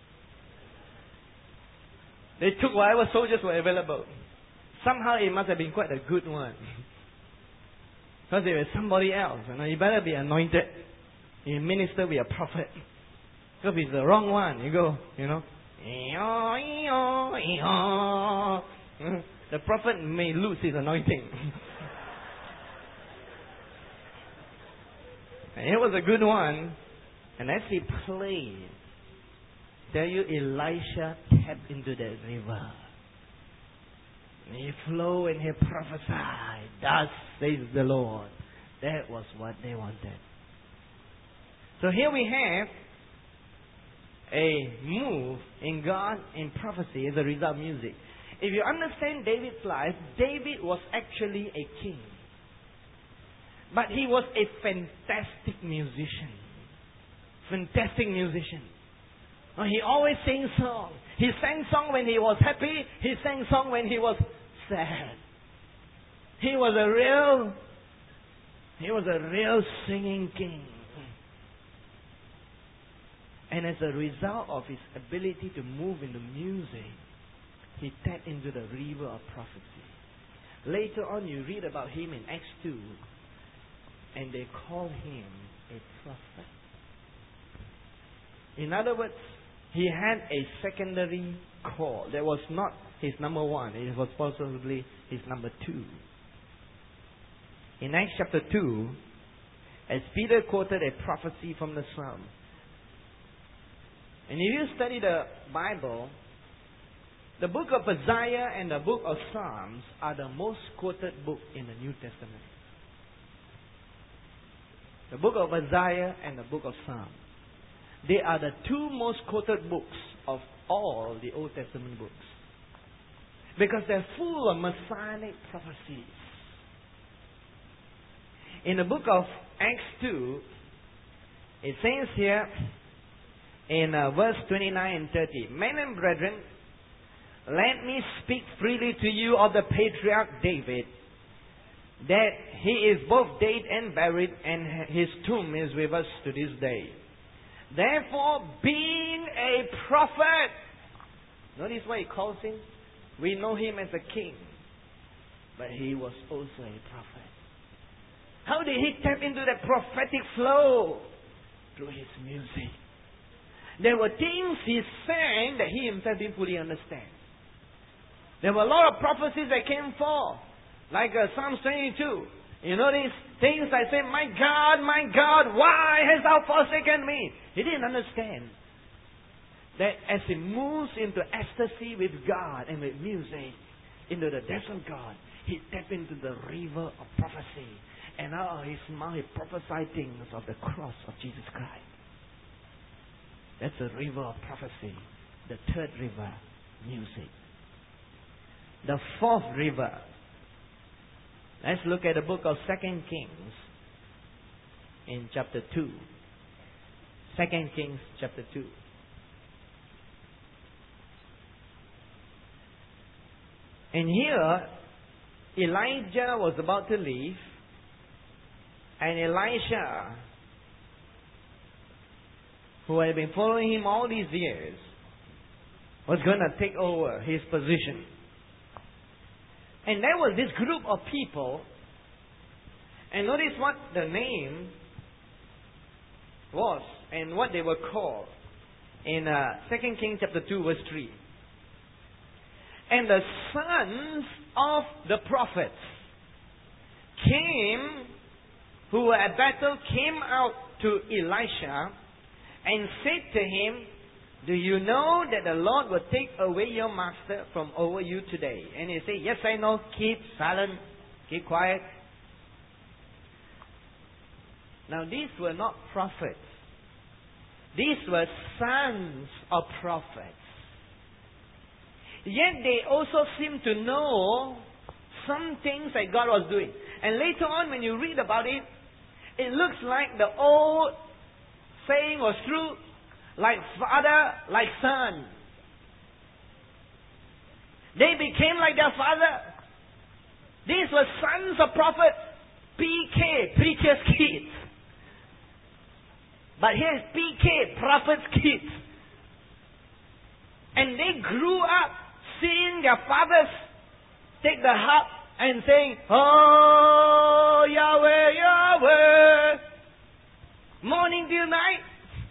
They took whatever soldiers were available. Somehow it must have been quite a good one. Because there was somebody else. You better be anointed. You minister with a prophet. Because if it's the wrong one, you go, the prophet may lose his anointing. And it was a good one. And as he played, tell you, Elisha tapped into that river. And he flowed and he prophesied. Thus says the Lord. That was what they wanted. So here we have a move in God in prophecy as a result of music. If you understand David's life, David was actually a king. But he was a fantastic musician. Fantastic musician. He always sang songs. He sang song when he was happy. He sang song when he was sad. He was a real singing king. And as a result of his ability to move into music, he tapped into the river of prophecy. Later on, you read about him in Acts 2, and they call him a prophet. In other words, he had a secondary call. That was not his number one. It was possibly his number two. In Acts chapter 2, as Peter quoted a prophecy from the Psalm. And if you study the Bible, the book of Isaiah and the book of Psalms are the most quoted book in the New Testament. The book of Isaiah and the book of Psalms. They are the two most quoted books of all the Old Testament books. Because they're full of messianic prophecies. In the book of Acts 2, it says here in verse 29 and 30, Men and brethren, let me speak freely to you of the patriarch David, that he is both dead and buried, and his tomb is with us to this day. Therefore, being a prophet, notice what he calls him. We know him as a king, but he was also a prophet. How did he tap into that prophetic flow? Through his music. There were things he sang that he himself didn't fully understand. There were a lot of prophecies that came forth, like Psalms 22. You know these things I say, my God, why hast thou forsaken me? He didn't understand that as he moves into ecstasy with God and with music, into the depths of God, he tapped into the river of prophecy. And out of his mouth he prophesied things of the cross of Jesus Christ. That's the river of prophecy. The third river, music. The fourth river. Let's look at the book of 2 Kings in chapter 2. 2 Kings chapter 2. And here, Elijah was about to leave, and Elisha, who had been following him all these years, was going to take over his position. And there was this group of people, and notice what the name was and what they were called in 2 Kings chapter 2 verse 3. And the sons of the prophets who were at battle, came out to Elisha and said to him, do you know that the Lord will take away your master from over you today? And he said, yes, I know. Keep silent. Keep quiet. Now, these were not prophets. These were sons of prophets. Yet they also seem to know some things that God was doing. And later on, when you read about it, it looks like the old saying was true. Like father, like son. They became like their father. These were sons of prophets. PK, preacher's kids. But here's PK, prophet's kids. And they grew up seeing their fathers take the harp and saying, oh, Yahweh, Yahweh. Morning till night.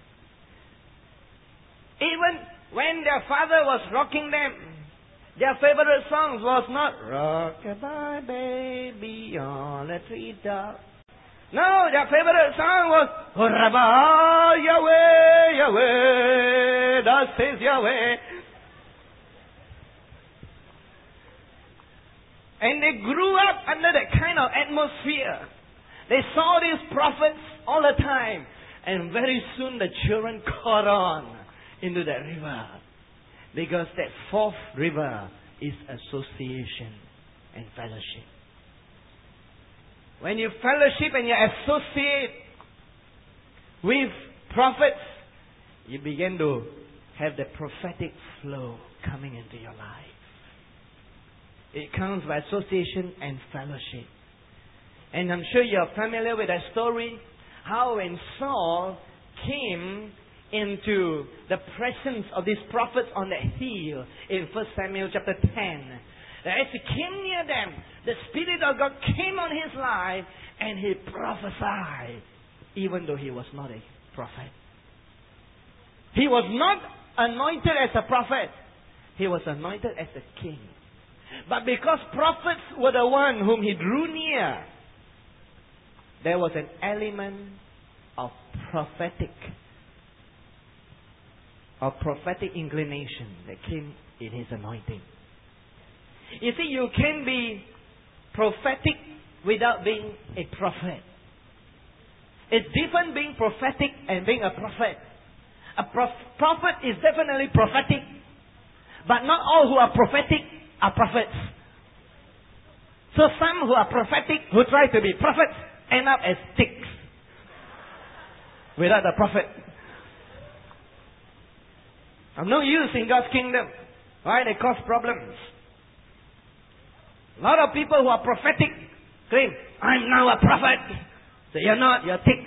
Even when their father was rocking them, their favorite songs was not Rock-a-bye baby on a treetop. No, their favorite song was Rabba Yahweh, Yahweh, thus says Yahweh. And they grew up under that kind of atmosphere. They saw these prophets all the time. And very soon the children caught on into that river. Because that fourth river is association and fellowship. When you fellowship and you associate with prophets, you begin to have the prophetic flow coming into your life. It comes by association and fellowship. And I'm sure you're familiar with that story, how when Saul came into the presence of these prophets on the hill in 1 Samuel chapter 10. As he came near them, the Spirit of God came on his life and he prophesied, even though he was not a prophet. He was not anointed as a prophet. He was anointed as a king. But because prophets were the one whom he drew near, there was an element of prophetic inclination that came in his anointing. You see, you can be prophetic without being a prophet. It's different being prophetic and being a prophet. A prophet is definitely prophetic, but not all who are prophetic are prophets. So some who are prophetic, who try to be prophets, end up as sticks without the prophet. Of no use in God's kingdom. Why? They cause problems. A lot of people who are prophetic claim, I'm now a prophet. So you're not, you're thick.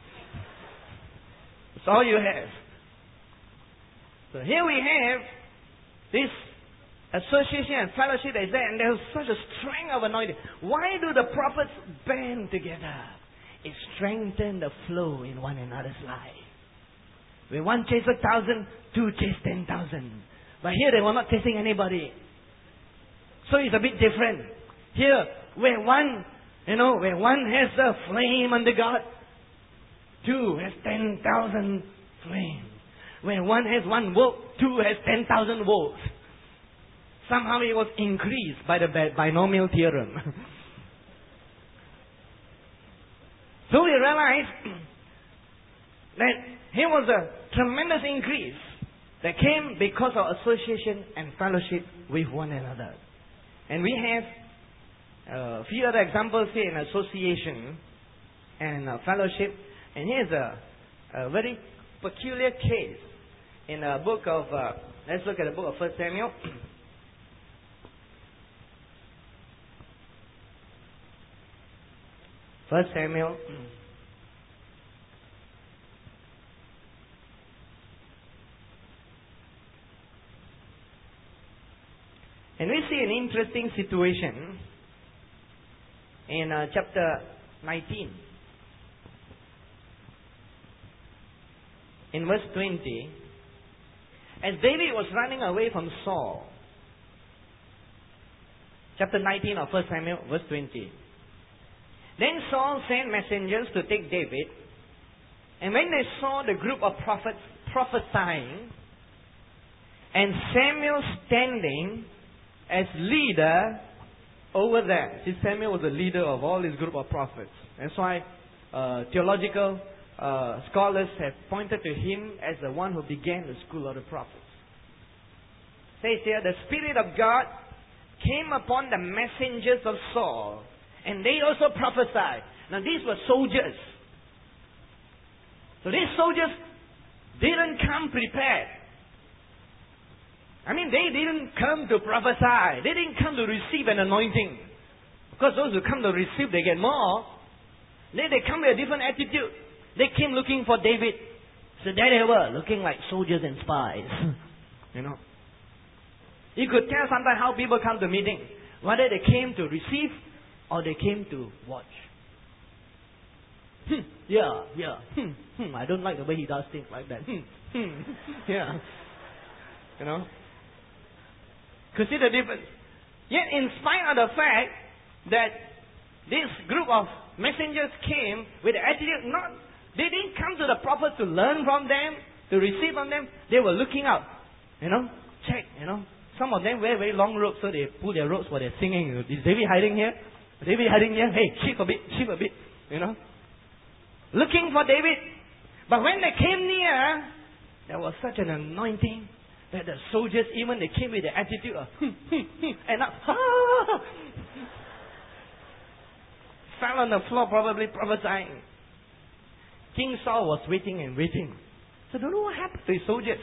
That's all you have. So here we have this association and fellowship that is there, and there's such a strength of anointing. Why do the prophets band together? It strengthens the flow in one another's life. When one chased 1,000, two chased 10,000. But here they were not chasing anybody. So it's a bit different. Here, where one has a flame under God, two has 10,000 flames. Where one has 1 volt, two has 10,000 volts. Somehow it was increased by the binomial theorem. So we realized that here was a tremendous increase that came because of association and fellowship with one another. And we have a few other examples here in association and fellowship. And here's a very peculiar case in the book of, let's look at the book of 1 Samuel. 1 Samuel. And we see an interesting situation in chapter 19. In verse 20, as David was running away from Saul, chapter 19 of 1 Samuel, verse 20. Then Saul sent messengers to take David, and when they saw the group of prophets prophesying, and Samuel standing as leader over there. See, Samuel was the leader of all this group of prophets. That's why theological scholars have pointed to him as the one who began the school of the prophets. Says here, the Spirit of God came upon the messengers of Saul, and they also prophesied. Now these were soldiers. So these soldiers didn't come prepared. I mean, they didn't come to prophesy. They didn't come to receive an anointing. Because those who come to receive, they get more. They come with a different attitude. They came looking for David. So there they were, looking like soldiers and spies. You know. You could tell sometimes how people come to meeting. Whether they came to receive or they came to watch. I don't like the way he does things like that. Yeah. You know. Could see the difference. Yet in spite of the fact that this group of messengers came with the attitude, they didn't come to the prophet to learn from them, to receive from them. They were looking out, check, Some of them wear very long robes, so they pull their robes while they're singing. Is David hiding here? David hiding here? Hey, shift a bit, Looking for David. But when they came near, there was such an anointing that the soldiers, even they came with the attitude of, and not, fell on the floor, probably prophesying. King Saul was waiting and waiting. So don't know what happened to his soldiers.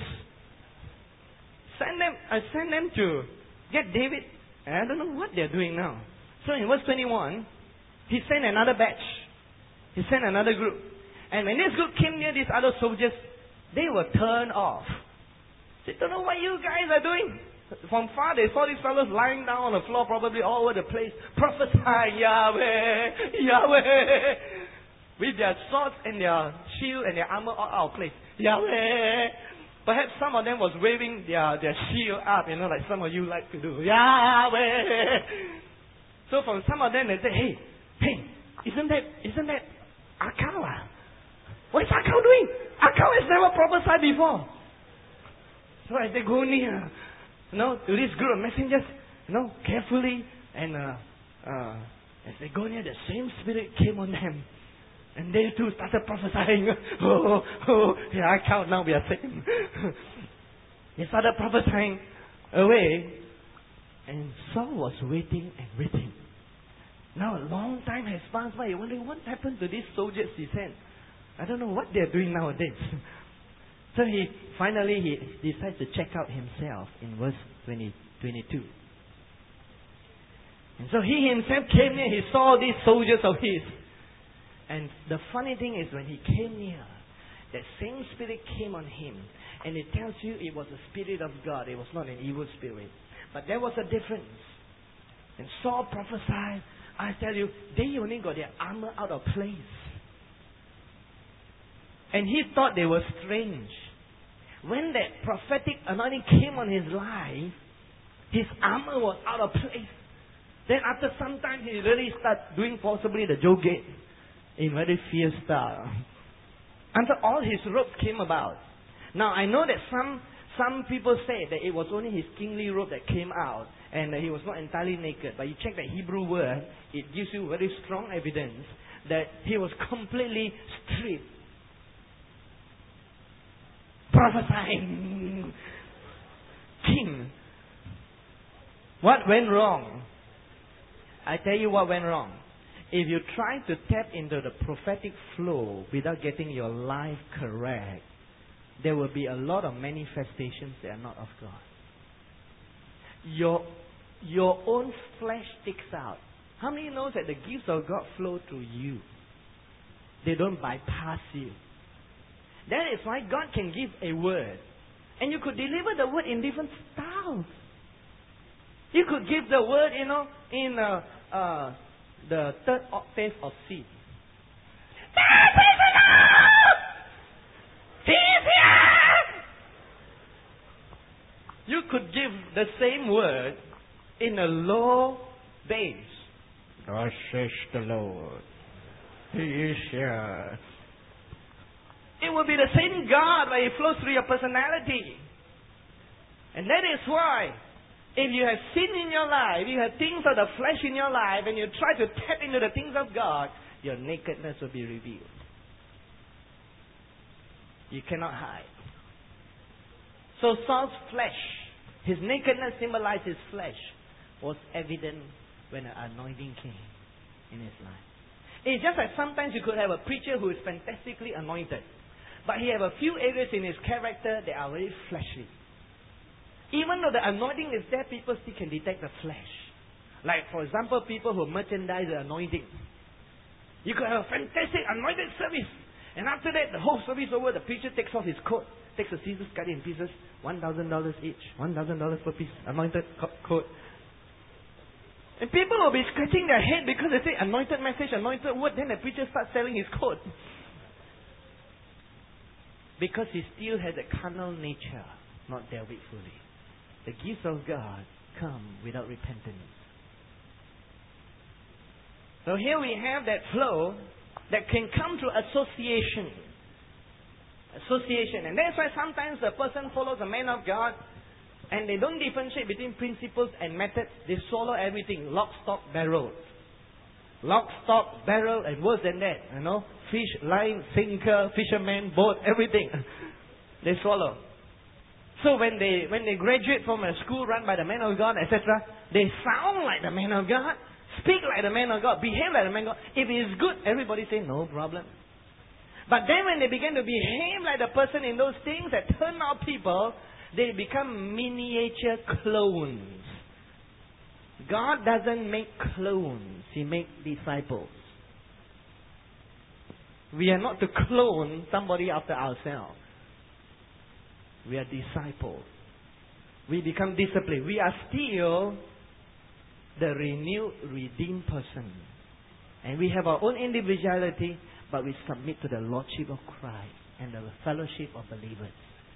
I sent them to get David. And I don't know what they're doing now. So in verse 21, he sent another batch. He sent another group. And when this group came near these other soldiers, they were turned off. They don't know what you guys are doing. From far, they saw these fellows lying down on the floor, probably all over the place, prophesying, Yahweh, Yahweh, with their swords and their shield and their armor all out of place. Yahweh. Perhaps some of them was waving their shield up, like some of you like to do. Yahweh. So from some of them, they say, hey, isn't that Akau? What is Akau doing? Akau has never prophesied before. So as they go near, to this group of messengers, carefully, and as they go near, the same spirit came on them. And they too started prophesying. Yeah, I count now, we are saved. They started prophesying away. And Saul was waiting and waiting. Now a long time has passed by. You're wondering what happened to these soldiers he sent. I don't know what they're doing nowadays. So he decides to check out himself in verse 22. And so he himself came near. He saw these soldiers of his. And the funny thing is when he came near, that same spirit came on him. And it tells you it was the spirit of God. It was not an evil spirit. But there was a difference. And Saul prophesied. I tell you, they only got their armor out of place. And he thought they were strange. When that prophetic anointing came on his life, his armor was out of place. Then after some time, he really started doing possibly the Joe Gate in very fierce style. Until all his robes came about. Now I know that some people say that it was only his kingly robe that came out and that he was not entirely naked. But you check the Hebrew word, it gives you very strong evidence that he was completely stripped. Prophesying. King. What went wrong? I tell you what went wrong. If you try to tap into the prophetic flow without getting your life correct, there will be a lot of manifestations that are not of God. Your own flesh sticks out. How many knows that the gifts of God flow through you? They don't bypass you. That is why God can give a word. And you could deliver the word in different styles. You could give the word, in the third octave of C. He's here! You could give the same word in a low bass. Thus says the Lord. He is here. It will be the same God, but it flows through your personality. And that is why if you have sin in your life, you have things of the flesh in your life, and you try to tap into the things of God, your nakedness will be revealed. You cannot hide. So Saul's flesh, his nakedness symbolized his flesh, was evident when an anointing came in his life. It's just like sometimes you could have a preacher who is fantastically anointed, but he have a few areas in his character that are very fleshly. Even though the anointing is there, people still can detect the flesh. Like, for example, people who merchandise the anointing. You could have a fantastic anointed service. And after that, the whole service over, the preacher takes off his coat, takes the scissors, cut it in pieces, $1,000 each. $1,000 per piece, anointed coat. And people will be scratching their head because they say anointed message, anointed word, then the preacher starts selling his coat. Because he still has a carnal nature, not dealt with fully. The gifts of God come without repentance. So here we have that flow that can come through association. Association. And that's why sometimes a person follows a man of God and they don't differentiate between principles and methods. They swallow everything. Lock, stock, barrel. Lock, stock, barrel, and worse than that. Fish, line, sinker, fisherman, boat, everything. They swallow. So when they graduate from a school run by the man of God, etc., they sound like the man of God, speak like the man of God, behave like the man of God. If it is good, everybody say no problem. But then when they begin to behave like the person in those things that turn out people, they become miniature clones. God doesn't make clones. He makes disciples. We are not to clone somebody after ourselves. We are disciples. We become disciplined. We are still the renewed, redeemed person. And we have our own individuality, but we submit to the Lordship of Christ and the fellowship of believers.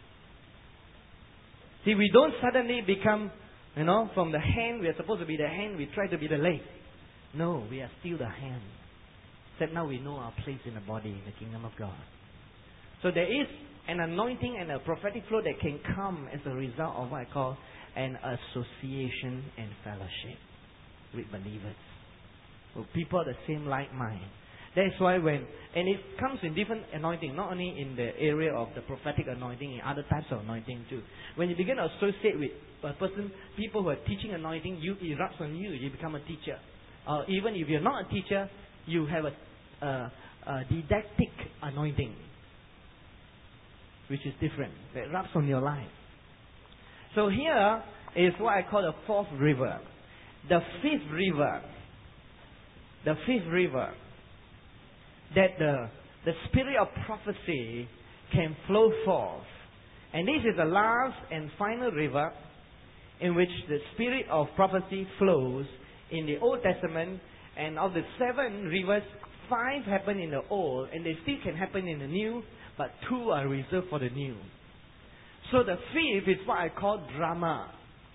See, we don't suddenly become, from the hand, we are supposed to be the hand, we try to be the leg. No, we are still the hand. Except now we know our place in the body, in the kingdom of God. So there is an anointing and a prophetic flow that can come as a result of what I call an association and fellowship with believers. With people of the same like mind. That's why and it comes in different anointing, not only in the area of the prophetic anointing, in other types of anointing too. When you begin to associate with a person, people who are teaching anointing, it rubs on you, you become a teacher. Or even if you're not a teacher, you have a didactic anointing, which is different, that rubs on your life. So here is what I call the fourth river. The fifth river. The fifth river. That the spirit of prophecy can flow forth. And this is the last and final river in which the spirit of prophecy flows in the Old Testament. And of the 7 rivers, 5 happen in the Old, and they still can happen in the New, but 2 are reserved for the New. So the 5th is what I call drama.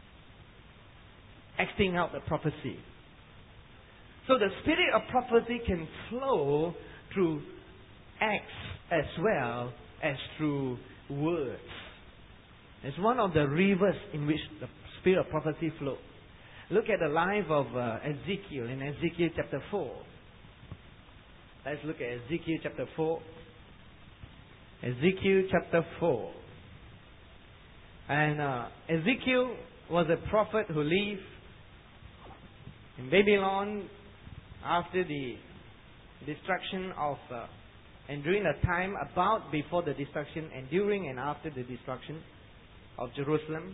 Acting out the prophecy. So the spirit of prophecy can flow through acts as well as through words. It's one of the rivers in which the spirit of prophecy flows. Look at the life of Ezekiel in Ezekiel chapter 4. Let's look at Ezekiel chapter 4. Ezekiel chapter 4. And Ezekiel was a prophet who lived in Babylon after the destruction of, and during the time about before the destruction and during and after the destruction of Jerusalem.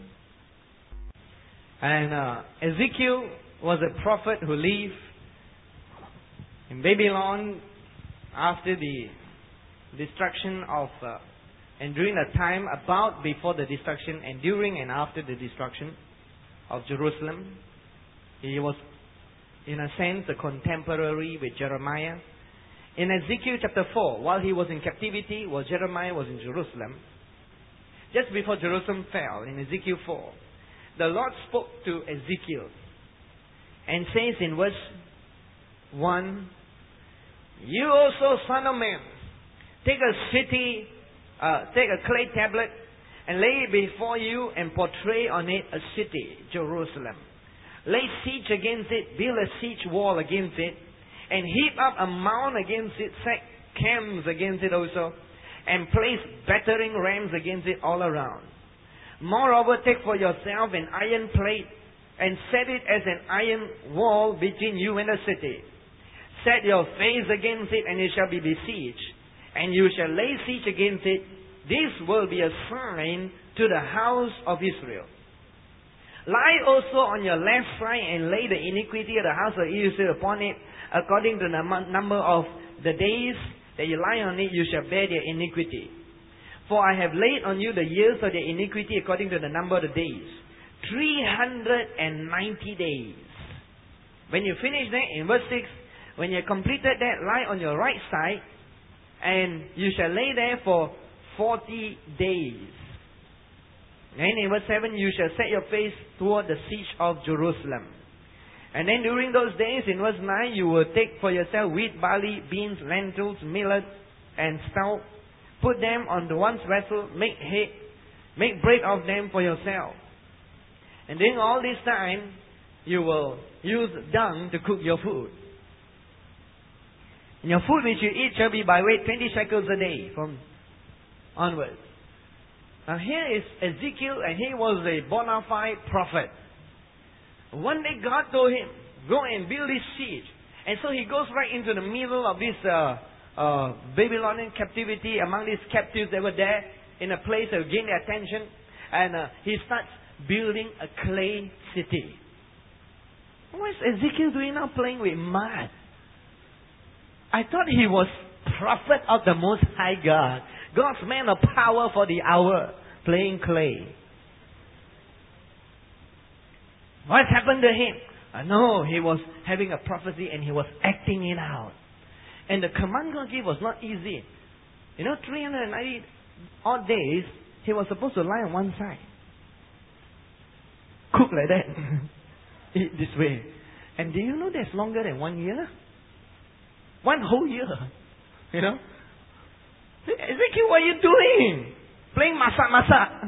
And Ezekiel was a prophet who lived in Babylon after the destruction of, and during the time about before the destruction and during and after the destruction of Jerusalem. He was, in a sense, a contemporary with Jeremiah. In Ezekiel chapter 4, while he was in captivity, while Jeremiah was in Jerusalem, just before Jerusalem fell, in Ezekiel 4, the Lord spoke to Ezekiel and says in verse 1, "You also, son of man, take a city, take a clay tablet and lay it before you and portray on it a city, Jerusalem. Lay siege against it, build a siege wall against it, and heap up a mound against it, set camps against it also, and place battering rams against it all around. Moreover, take for yourself an iron plate, and set it as an iron wall between you and the city. Set your face against it, and it shall be besieged, and you shall lay siege against it. This will be a sign to the house of Israel. Lie also on your left side, and lay the iniquity of the house of Israel upon it, according to the number of the days that you lie on it, you shall bear their iniquity. For I have laid on you the years of their iniquity according to the number of the days. 390 days. When you finish that, in verse 6, when you have completed that, lie on your right side, and you shall lay there for 40 days. And in verse 7, you shall set your face toward the siege of Jerusalem. And then during those days, in verse 9, you will take for yourself wheat, barley, beans, lentils, millet, and stout. Put them on the one vessel, make bread of them for yourself. And during all this time, you will use dung to cook your food. And your food which you eat shall be by weight 20 shekels a day from onwards. Now here is Ezekiel, and he was a bona fide prophet. One day God told him, go and build this siege. And so he goes right into the middle of this Babylonian captivity among these captives that were there in a place that would gain their attention. And he starts building a clay city. What is Ezekiel doing now, playing with mud? I thought he was prophet of the Most High God. God's man of power for the hour, playing clay. What happened to him? I know he was having a prophecy and he was acting it out. And the command God gave was not easy. 390 odd days, he was supposed to lie on one side. Cook like that. Eat this way. And do you know that's longer than 1 year? 1 whole year. Ezekiel, what are you doing? Playing masak.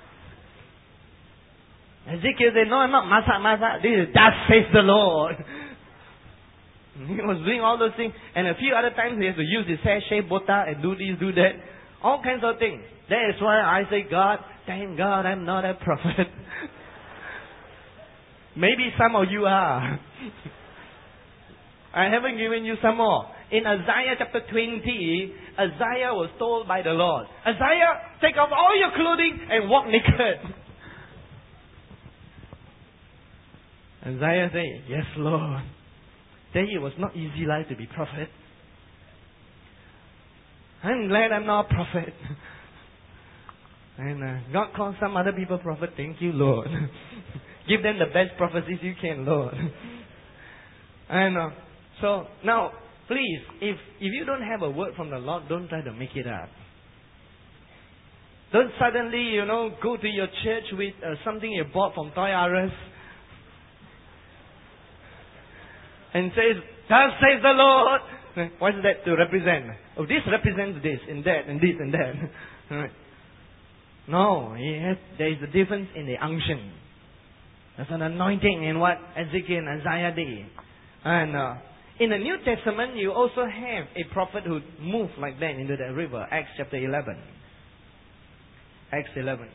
Ezekiel said, no, I'm not masak. This is thus says the Lord. He was doing all those things. And a few other times he has to use his hair, shave botak, and do this, do that. All kinds of things. That is why I say, God, thank God I'm not a prophet. Maybe some of you are. I haven't given you some more. In Isaiah chapter 20, Isaiah was told by the Lord, Isaiah, take off all your clothing and walk naked. Isaiah said, yes, Lord. Then it was not easy life to be prophet. I'm glad I'm not a prophet. And God called some other people prophet. Thank you, Lord. Give them the best prophecies you can, Lord. And so now, please, if you don't have a word from the Lord, don't try to make it up. Don't suddenly, go to your church with something you bought from Toys R Us and says, thus says the Lord. What is that to represent? Oh, this represents this and that and this and that. Right. No, there is a difference in the unction. There's an anointing in what Ezekiel and Isaiah did. And in the New Testament, you also have a prophet who moved like that into the river. Acts chapter 11. Acts 11.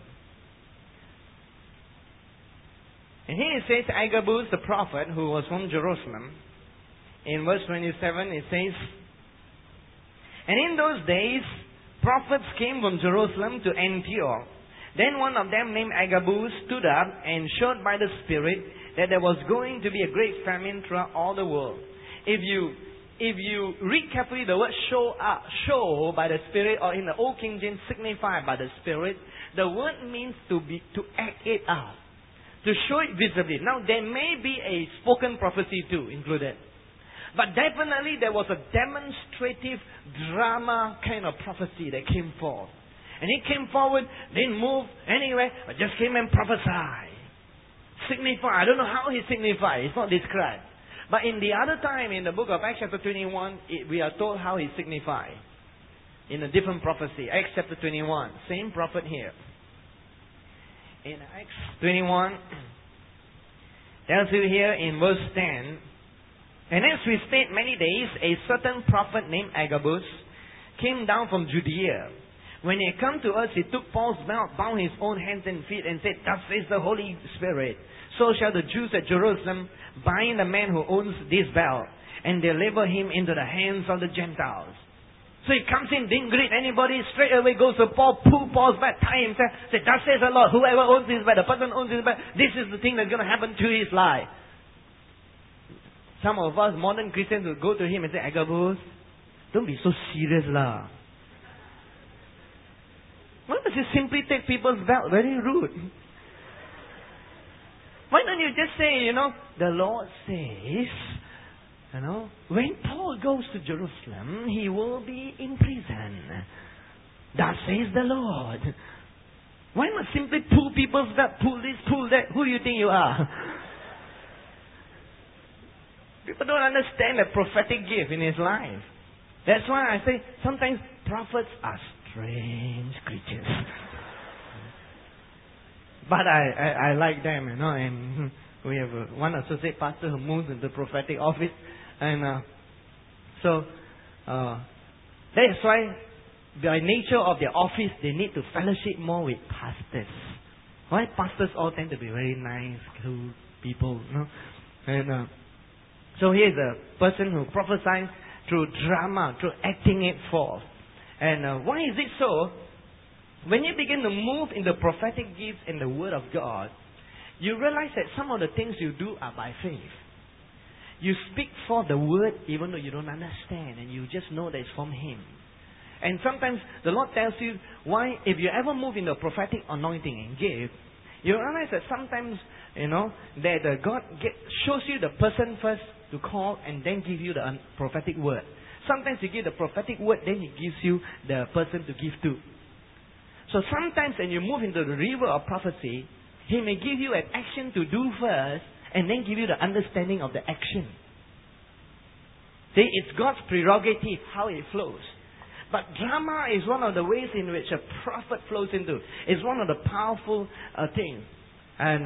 And here it says, Agabus the prophet, who was from Jerusalem. In verse 27, it says, and in those days, prophets came from Jerusalem to Antioch. Then one of them named Agabus stood up and showed by the Spirit that there was going to be a great famine throughout all the world. If you read carefully the word show by the Spirit, or in the Old King James, signify by the Spirit, the word means to act it out, to show it visibly. Now there may be a spoken prophecy too included. But definitely there was a demonstrative drama kind of prophecy that came forth. And he came forward, didn't move anywhere, but just came and prophesied. Signify. I don't know how he signified. It's not described. But in the other time, in the book of Acts chapter 21, we are told how he signified. In a different prophecy. Acts chapter 21. Same prophet here. In Acts 21, tells you here in verse 10, and as we stayed many days, a certain prophet named Agabus came down from Judea. When he had come to us, he took Paul's belt, bound his own hands and feet, and said, thus says the Holy Spirit, so shall the Jews at Jerusalem bind the man who owns this belt, and deliver him into the hands of the Gentiles. So he comes in, didn't greet anybody, straight away goes to Paul, pull Paul's belt, tie him, said, thus says the Lord, whoever owns this belt, the person owns this belt, this is the thing that's going to happen to his life. Some of us modern Christians will go to him and say, Agabus, don't be so serious lah. Why does he simply take people's belt? Very rude. Why don't you just say, the Lord says, when Paul goes to Jerusalem, he will be in prison. Thus says the Lord. Why not simply pull people's belt, pull this, pull that? Who do you think you are? People don't understand the prophetic gift in his life. That's why I say sometimes prophets are strange creatures. But I like them, and we have one associate pastor who moves into prophetic office, and so that's why by nature of their office they need to fellowship more with pastors. Why? Pastors all tend to be very nice, cool people, and so here's a person who prophesies through drama, through acting it forth. And why is it so? When you begin to move in the prophetic gifts and the Word of God, you realize that some of the things you do are by faith. You speak for the Word even though you don't understand, and you just know that it's from Him. And sometimes the Lord tells you why, if you ever move in the prophetic anointing and gift, you realize that sometimes, that God shows you the person first to call and then give you the prophetic word. Sometimes He gives the prophetic word, then He gives you the person to give to. So sometimes when you move into the river of prophecy, He may give you an action to do first and then give you the understanding of the action. See, it's God's prerogative how it flows. But drama is one of the ways in which a prophet flows into. It's one of the powerful things. And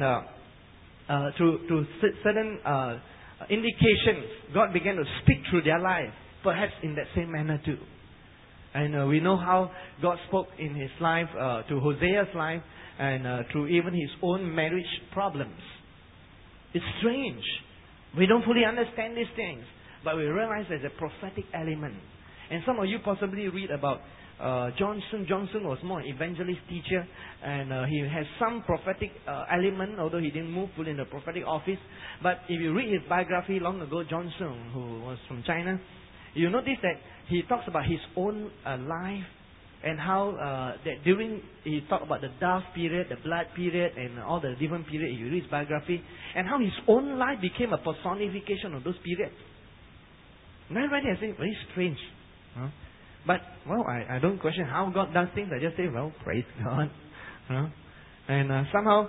through certain indications, God began to speak through their life, perhaps in that same manner too. And we know how God spoke in his life, to Hosea's life, and through even his own marriage problems. It's strange. We don't fully understand these things, but we realize there's a prophetic element. And some of you possibly read about Johnson. Johnson was more an evangelist teacher, and he has some prophetic element, although he didn't move fully in the prophetic office. But if you read his biography long ago, Johnson, who was from China, you notice that he talks about his own life and how that during, he talked about the dove period, the blood period, and all the different periods. You read his biography, and how his own life became a personification of those periods. And I read it, I say, very strange. But, well, I don't question how God does things. I just say, well, praise God. And somehow,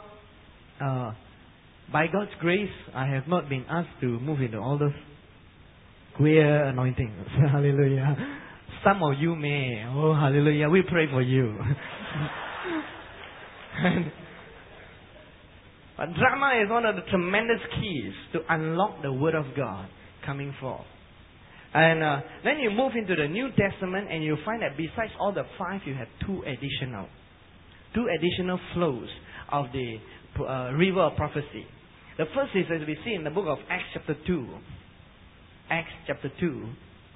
by God's grace, I have not been asked to move into all those queer anointings. Hallelujah. Some of you may. Oh, hallelujah. We pray for you. But drama is one of the tremendous keys to unlock the Word of God coming forth. And then you move into the New Testament and you find that besides all the 5, you have two additional flows of the river of prophecy. The first is, as we see in the book of Acts chapter 2. Acts chapter 2.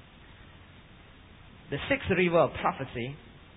The 6th river of prophecy.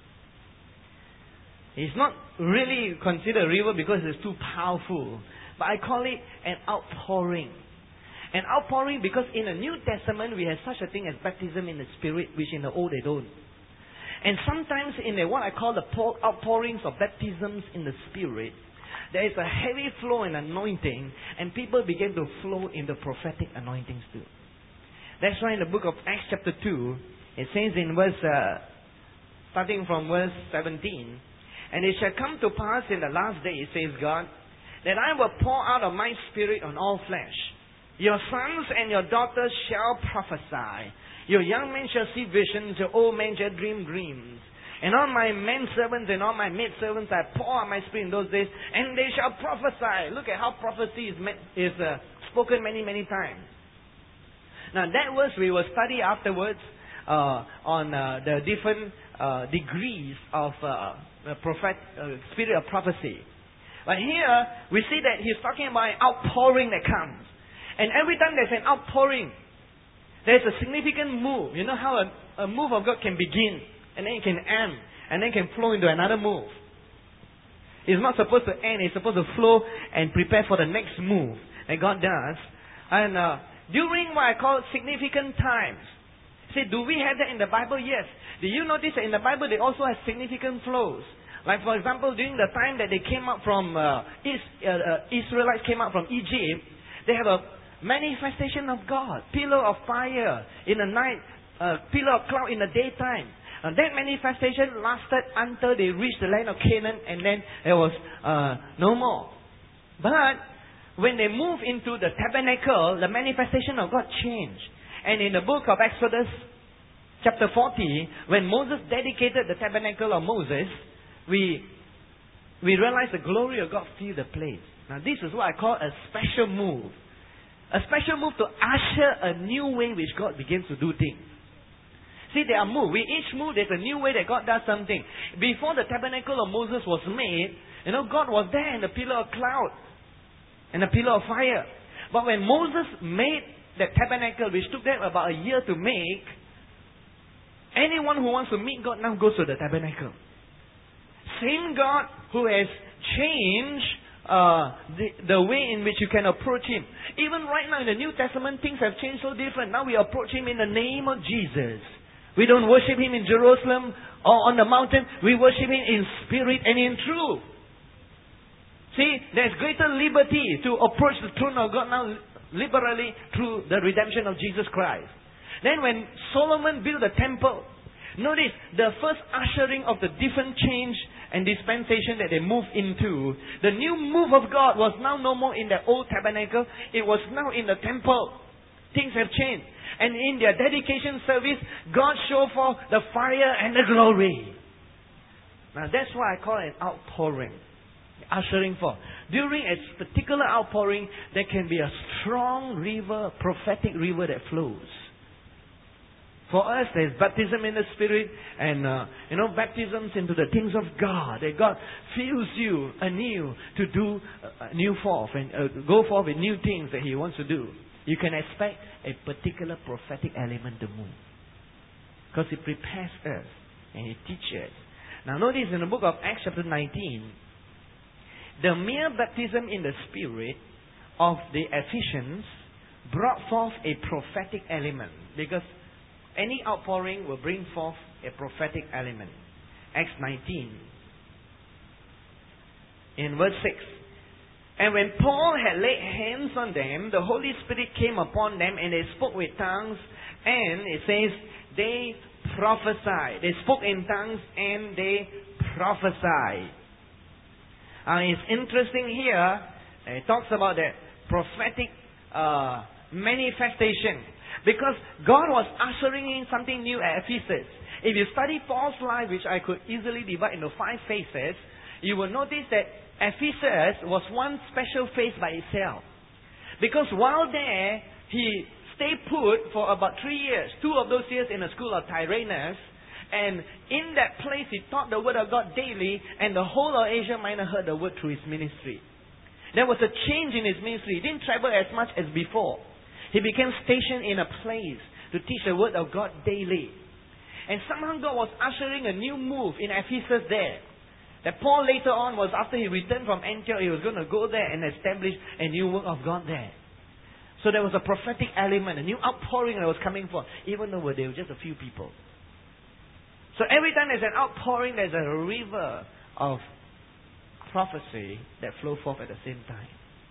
It's not really considered a river because it's too powerful. But I call it an outpouring. An outpouring because in the New Testament we have such a thing as baptism in the Spirit, which in the Old they don't. And sometimes in what I call the outpourings of baptisms in the Spirit, there is a heavy flow and anointing, and people begin to flow in the prophetic anointings too. That's why in the book of Acts chapter 2, it says in verse, starting from verse 17, and it shall come to pass in the last day, says God, that I will pour out of my Spirit on all flesh. Your sons and your daughters shall prophesy. Your young men shall see visions. Your old men shall dream dreams. And on my men servants and on my maid servants I pour out my Spirit in those days, and they shall prophesy. Look at how prophecy is spoken many, many times. Now that verse we will study afterwards on the different degrees of spirit of prophecy. But here we see that he's talking about an outpouring that comes. And every time there's an outpouring, there's a significant move. You know how a move of God can begin, and then it can end, and then it can flow into another move. It's not supposed to end, it's supposed to flow and prepare for the next move that God does. And during what I call significant times, say, do we have that in the Bible? Yes. Do you notice that in the Bible they also have significant flows? Like for example, during the time that they came up from, Israelites came out from Egypt, they have a manifestation of God. Pillar of fire in the night, pillar of cloud in the daytime. That manifestation lasted until they reached the land of Canaan, and then there was no more. But when they moved into the tabernacle, the manifestation of God changed. And in the book of Exodus, chapter 40, when Moses dedicated the tabernacle of Moses, we realize the glory of God filled the place. Now this is what I call a special move. A special move to usher a new way which God begins to do things. See, there are moves. With each move, there's a new way that God does something. Before the tabernacle of Moses was made, God was there in the pillar of cloud and the pillar of fire. But when Moses made the tabernacle, which took them about a year to make, anyone who wants to meet God now goes to the tabernacle. Same God who has changed the way in which you can approach Him. Even right now in the New Testament, things have changed so different. Now we approach Him in the name of Jesus. We don't worship Him in Jerusalem or on the mountain. We worship Him in spirit and in truth. See, there's greater liberty to approach the throne of God now liberally through the redemption of Jesus Christ. Then when Solomon built the temple, notice the first ushering of the different change and dispensation that they moved into. The new move of God was now no more in the old tabernacle. It was now in the temple. Things have changed. And in their dedication service, God showed forth the fire and the glory. Now that's why I call it an outpouring. Ushering forth. During a particular outpouring, there can be a strong river, prophetic river that flows. For us, there's baptism in the Spirit and, baptisms into the things of God. That God fills you anew to do new forth and go forth with new things that He wants to do. You can expect a particular prophetic element to move. Because it prepares us and it teaches. Now notice in the book of Acts chapter 19, the mere baptism in the Spirit of the Ephesians brought forth a prophetic element. Because any outpouring will bring forth a prophetic element. Acts 19. In verse 6. And when Paul had laid hands on them, the Holy Spirit came upon them and they spoke with tongues. And it says, they prophesied. They spoke in tongues and they prophesied. It's interesting here. It talks about the prophetic manifestation. Because God was ushering in something new at Ephesus. If you study Paul's life, which I could easily divide into 5 phases, you will notice that Ephesus was one special phase by itself. Because while there, he stayed put for about 3 years. 2 of those years in the school of Tyrannus. And in that place, he taught the word of God daily. And the whole of Asia Minor heard the word through his ministry. There was a change in his ministry. He didn't travel as much as before. He became stationed in a place to teach the word of God daily. And somehow God was ushering a new move in Ephesus there. That Paul later on was, after he returned from Antioch, he was going to go there and establish a new work of God there. So there was a prophetic element, a new outpouring that was coming forth, even though there were just a few people. So every time there's an outpouring, there's a river of prophecy that flow forth at the same time.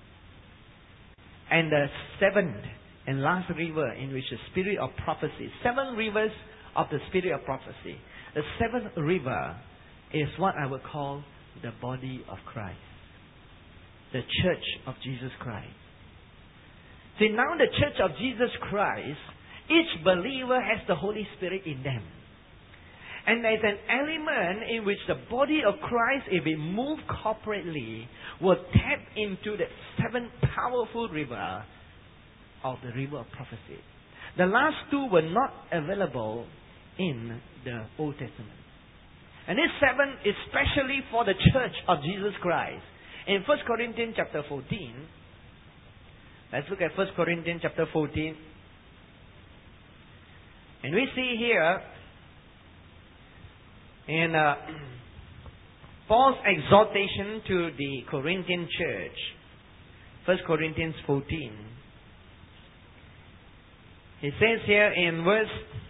And the 7th and last river in which the spirit of prophecy, 7 rivers of the spirit of prophecy. The 7th river is what I would call the body of Christ. The church of Jesus Christ. See, now the church of Jesus Christ, each believer has the Holy Spirit in them. And there's an element in which the body of Christ, if it moves corporately, will tap into the 7th powerful river of the river of prophecy. The last 2 were not available in the Old Testament. And this 7 is specially for the church of Jesus Christ. In 1 Corinthians chapter 14, let's look at 1 Corinthians chapter 14. And we see here in Paul's exhortation to the Corinthian church. 1 Corinthians 14. He says here in verse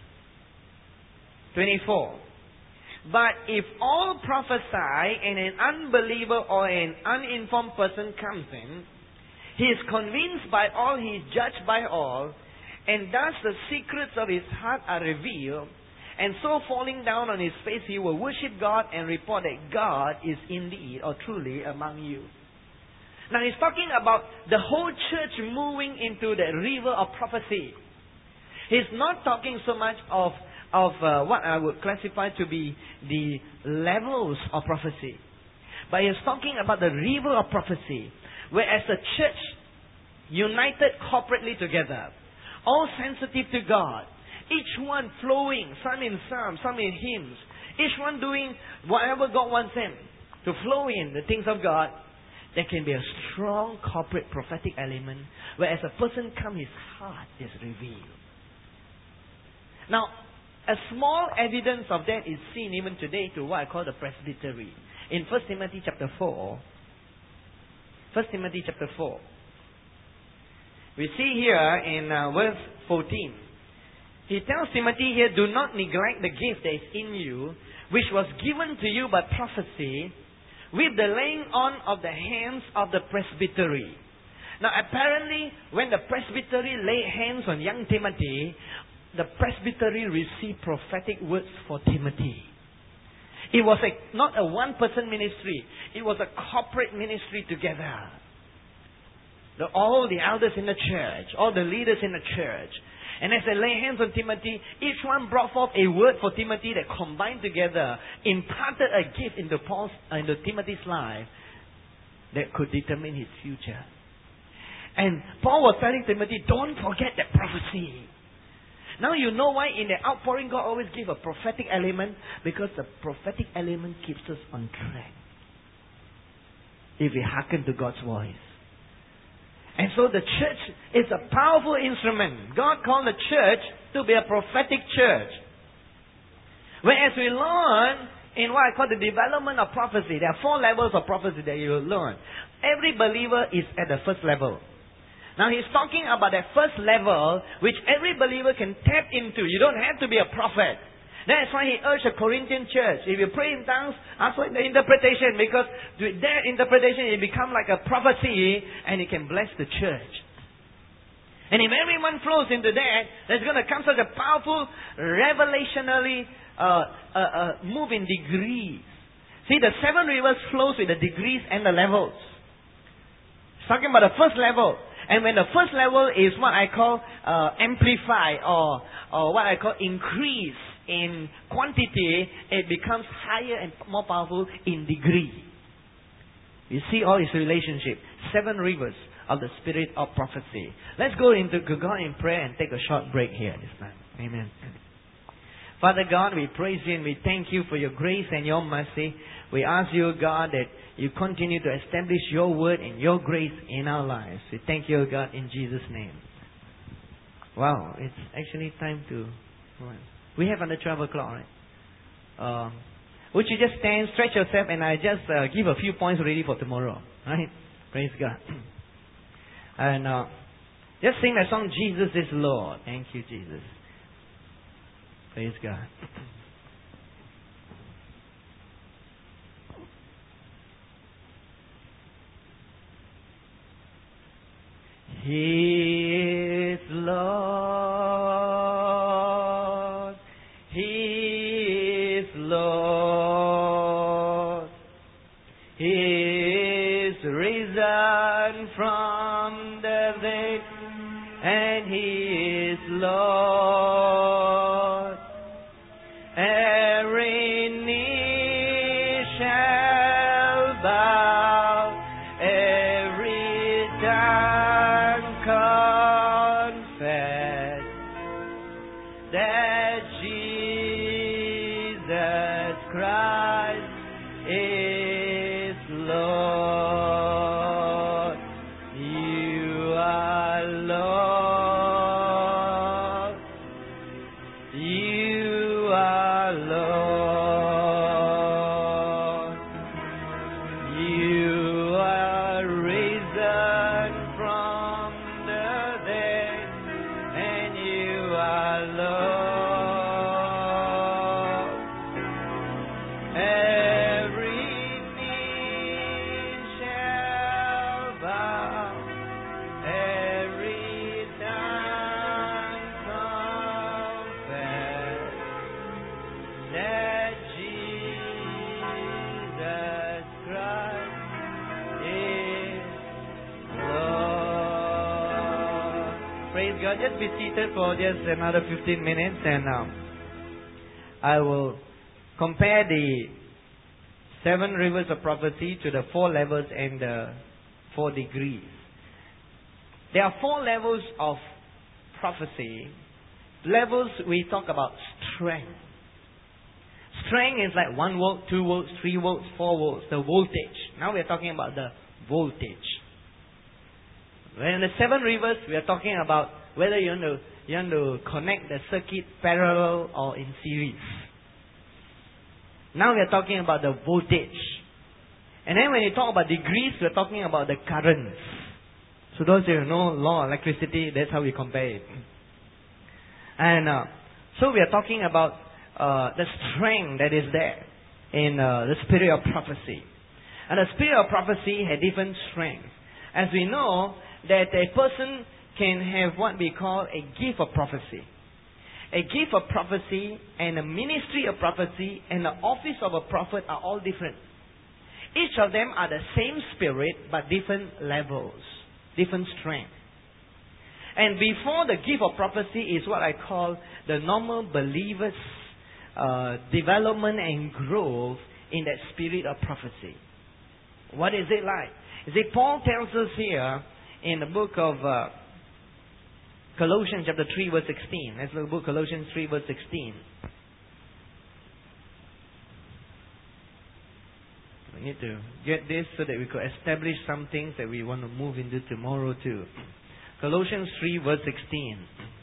24. But if all prophesy and an unbeliever or an uninformed person comes in, he is convinced by all, he is judged by all, and thus the secrets of his heart are revealed, and so falling down on his face he will worship God and report that God is indeed or truly among you. Now he's talking about the whole church moving into the river of prophecy. He's not talking so much of what I would classify to be the levels of prophecy. But he's talking about the river of prophecy, where as a church, united corporately together, all sensitive to God, each one flowing, some in psalms, some in hymns, each one doing whatever God wants them to flow in the things of God, there can be a strong corporate prophetic element, where as a person comes, his heart is revealed. Now, a small evidence of that is seen even today to what I call the presbytery. In 1 Timothy chapter 4, 1 Timothy chapter 4, we see here in verse 14, he tells Timothy here, do not neglect the gift that is in you, which was given to you by prophecy, with the laying on of the hands of the presbytery. Now apparently, when the presbytery laid hands on young Timothy, the presbytery received prophetic words for Timothy. It was not a one-person ministry. It was a corporate ministry together. All the elders in the church, all the leaders in the church. And as they lay hands on Timothy, each one brought forth a word for Timothy that combined together, imparted a gift into Timothy's life that could determine his future. And Paul was telling Timothy, don't forget that prophecy. Now you know why in the outpouring God always gives a prophetic element, because the prophetic element keeps us on track if we hearken to God's voice. And so the church is a powerful instrument. God called the church to be a prophetic church. Whereas we learn in what I call the development of prophecy, there are 4 levels of prophecy that you will learn. Every believer is at the first level. Now he's talking about that first level, which every believer can tap into. You don't have to be a prophet. That's why he urged the Corinthian church, if you pray in tongues, ask for the interpretation, because with that interpretation it becomes like a prophecy, and it can bless the church. And if everyone flows into that, there's going to come such a powerful, revelationally move in degrees. See, the 7 rivers flows with the degrees and the levels. It's talking about the first level. And when the first level is what I call amplify, or what I call increase in quantity, it becomes higher and more powerful in degree. You see all its relationship. 7 rivers of the spirit of prophecy. Let's go into God in prayer and take a short break here this time. Amen. Father God, we praise you and we thank you for your grace and your mercy. We ask you, God, that you continue to establish your word and your grace in our lives. We thank you, God, in Jesus' name. Wow, it's actually time to... We have until 12 o'clock, right? Would you just stand, stretch yourself, and I just give a few points ready for tomorrow. Right? Praise God. And just sing that song, Jesus is Lord. Thank you, Jesus. Praise God. He is Lord. He is Lord. He is risen from the dead, and He is Lord. Every knee shall bow, every tongue confess that Jesus Christ is Lord. You are Lord. You are Lord. You are risen from the dead, and you are Lord. Every knee shall bow, every tongue confess that Praise God. Just be seated for just another 15 minutes and I will compare the 7 rivers of prophecy to the 4 levels and the 4 degrees. There are 4 levels of prophecy. Levels we talk about strength. Strength is like 1 volt, 2 volts, 3 volts, 4 volts, the voltage. Now we are talking about the voltage. When the 7 rivers, we are talking about whether you want to connect the circuit parallel or in series. Now we are talking about the voltage. And then when you talk about degrees, we are talking about the currents. So those who know law of electricity, that's how we compare it. And so we are talking about the strength that is there in the spirit of prophecy. And the spirit of prophecy had different strengths. As we know that a person can have what we call a gift of prophecy. A gift of prophecy and a ministry of prophecy and the office of a prophet are all different. Each of them are the same spirit but different levels, different strength. And before the gift of prophecy is what I call the normal believer's development and growth in that spirit of prophecy. What is it like? You see, Paul tells us here in the book of Colossians chapter 3 verse 16. Let's look at book Colossians 3 verse 16. We need to get this so that we could establish some things that we want to move into tomorrow too. Colossians 3 verse 16.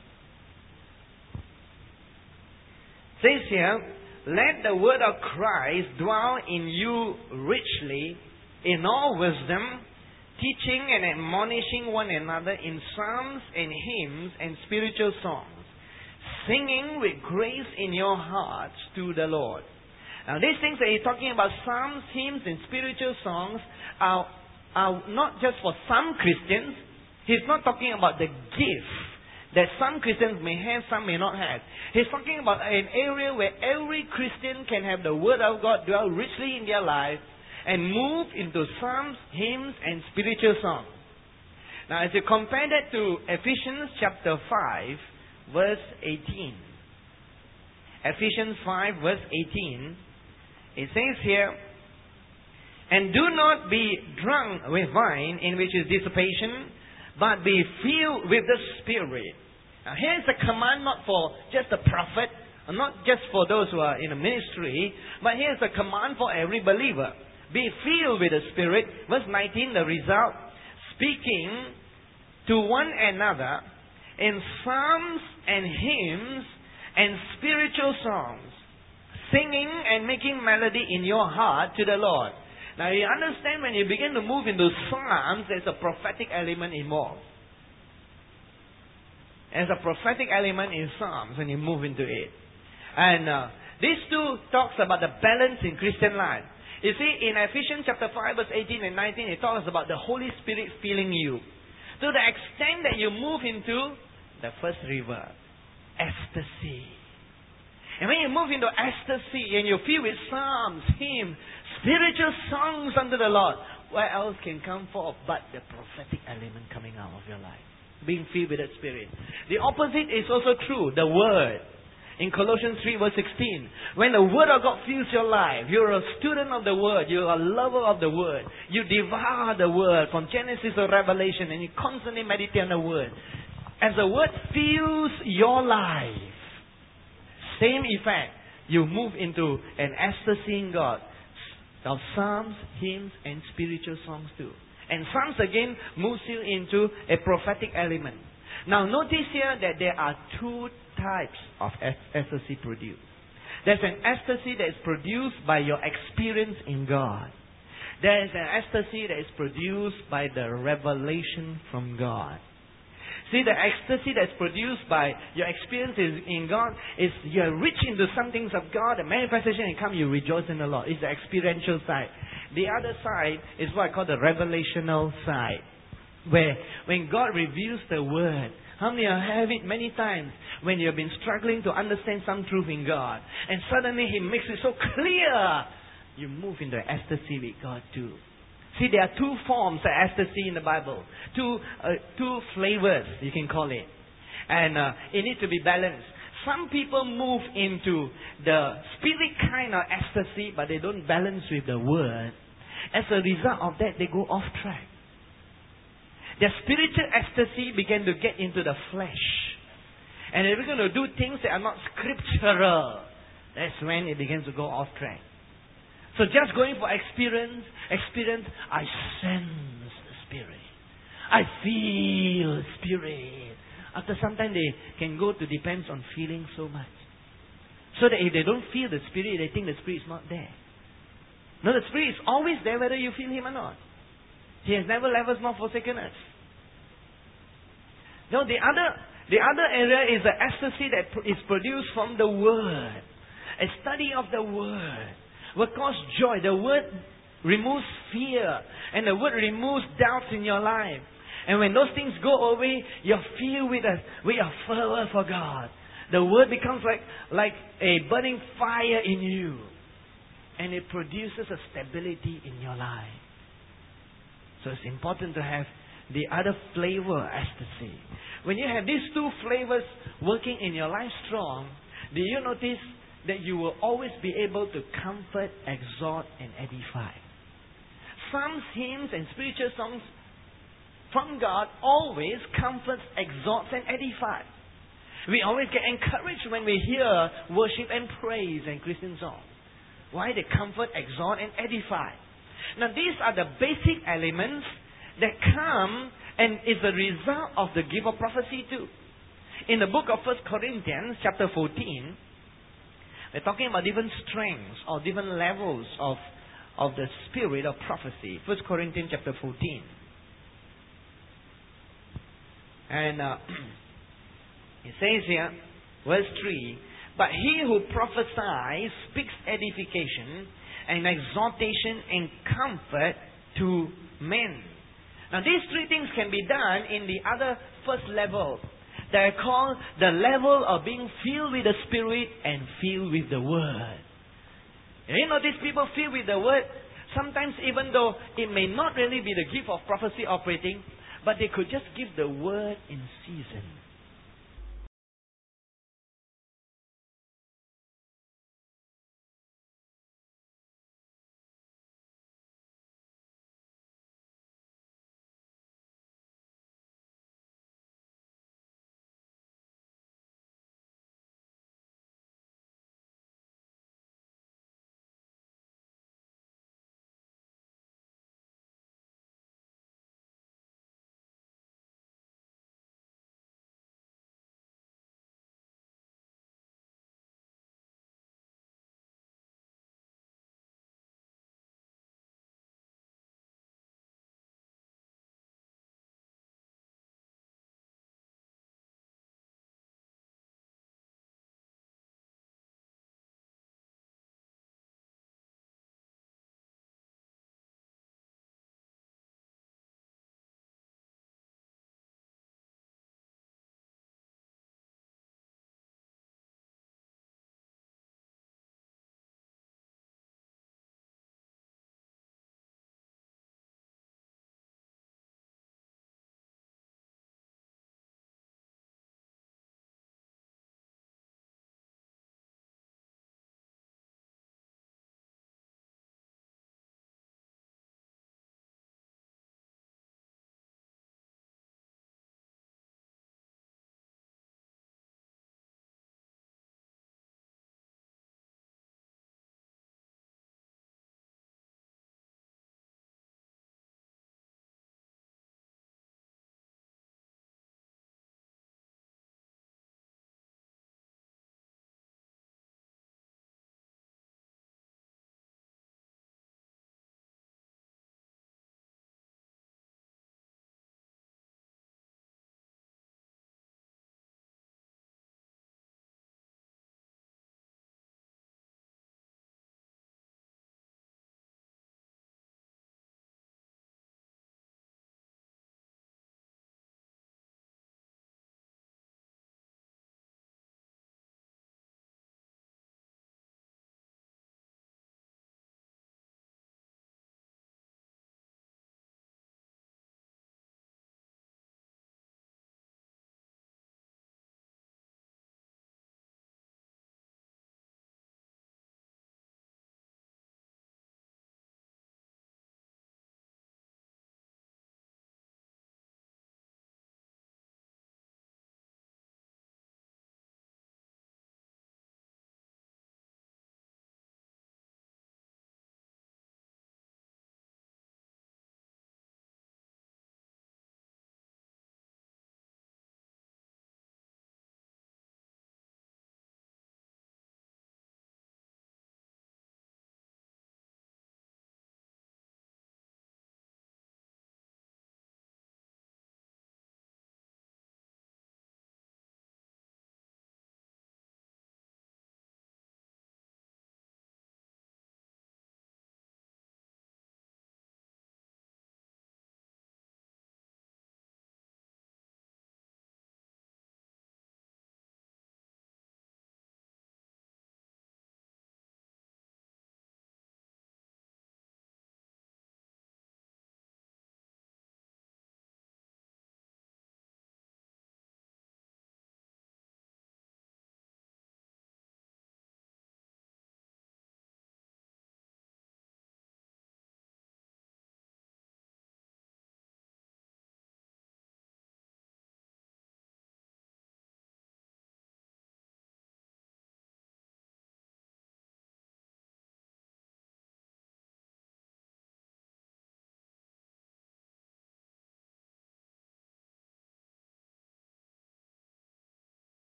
Says here, let the word of Christ dwell in you richly in all wisdom, teaching and admonishing one another in psalms and hymns and spiritual songs, singing with grace in your hearts to the Lord. Now these things that he's talking about, psalms, hymns and spiritual songs, are not just for some Christians. He's not talking about the gift that some Christians may have, some may not have. He's talking about an area where every Christian can have the Word of God dwell richly in their life and move into psalms, hymns, and spiritual songs. Now, as you compare that to Ephesians chapter 5, verse 18. Ephesians 5, verse 18. It says here, and do not be drunk with wine, in which is dissipation, but be filled with the Spirit. Now, here's a command not for just the prophet, not just for those who are in a ministry, but here's a command for every believer. Be filled with the Spirit. Verse 19, the result. Speaking to one another in psalms and hymns and spiritual songs, singing and making melody in your heart to the Lord. Now you understand when you begin to move into psalms, there's a prophetic element involved. There's a prophetic element in psalms when you move into it. And these two talks about the balance in Christian life. You see, in Ephesians chapter 5, verse 18 and 19, it talks about the Holy Spirit filling you. To the extent that you move into the first river, ecstasy. And when you move into ecstasy and you feel with psalms, hymns, spiritual songs unto the Lord, where else can come forth but the prophetic element coming out of your life? Being filled with that Spirit. The opposite is also true, the Word. In Colossians 3 verse 16, when the Word of God fills your life, you're a student of the Word, you're a lover of the Word, you devour the Word from Genesis to Revelation and you constantly meditate on the Word. As the Word fills your life, same effect, you move into an ecstasy in God of psalms, hymns and spiritual songs too. And psalms again moves you into a prophetic element. Now notice here that there are 2 types of ecstasy produced. There's an ecstasy that is produced by your experience in God. There is an ecstasy that is produced by the revelation from God. See, the ecstasy that's produced by your experiences in God is you're rich into some things of God, the manifestation and come, you rejoice in the Lord. It's the experiential side. The other side is what I call the revelational side, where when God reveals the Word, how many have it many times when you've been struggling to understand some truth in God, and suddenly He makes it so clear, you move into ecstasy with God too. See, there are 2 forms of ecstasy in the Bible. Two flavors, you can call it. And it needs to be balanced. Some people move into the spirit kind of ecstasy, but they don't balance with the word. As a result of that, they go off track. Their spiritual ecstasy began to get into the flesh. And they're going to do things that are not scriptural. That's when it begins to go off track. So just going for experience, I sense the Spirit. I feel Spirit. After some time they can go to depends on feeling so much. So that if they don't feel the Spirit, they think the Spirit is not there. No, the Spirit is always there whether you feel Him or not. He has never left us nor forsaken us. No, the other area is the ecstasy that is produced from the Word. A study of the Word will cause joy. The Word removes fear. And the Word removes doubts in your life. And when those things go away, you're filled with a fervor for God. The Word becomes like a burning fire in you. And it produces a stability in your life. So it's important to have the other flavor, ecstasy. When you have these two flavors working in your life strong, do you notice that you will always be able to comfort, exhort, and edify? Psalms, hymns, and spiritual songs from God always comforts, exhorts, and edify. We always get encouraged when we hear worship and praise and Christian songs. Why? They comfort, exhort, and edify. Now these are the basic elements that come and is the result of the gift of prophecy too. In the book of 1 Corinthians chapter 14, we're talking about different strengths or different levels of the spirit of prophecy. 1 Corinthians chapter 14. And it says here, verse 3, but he who prophesies speaks edification and exhortation and comfort to men. Now these three things can be done in the other first level. They are called the level of being filled with the Spirit and filled with the Word. You know, these people filled with the Word, sometimes even though it may not really be the gift of prophecy operating, but they could just give the Word in season.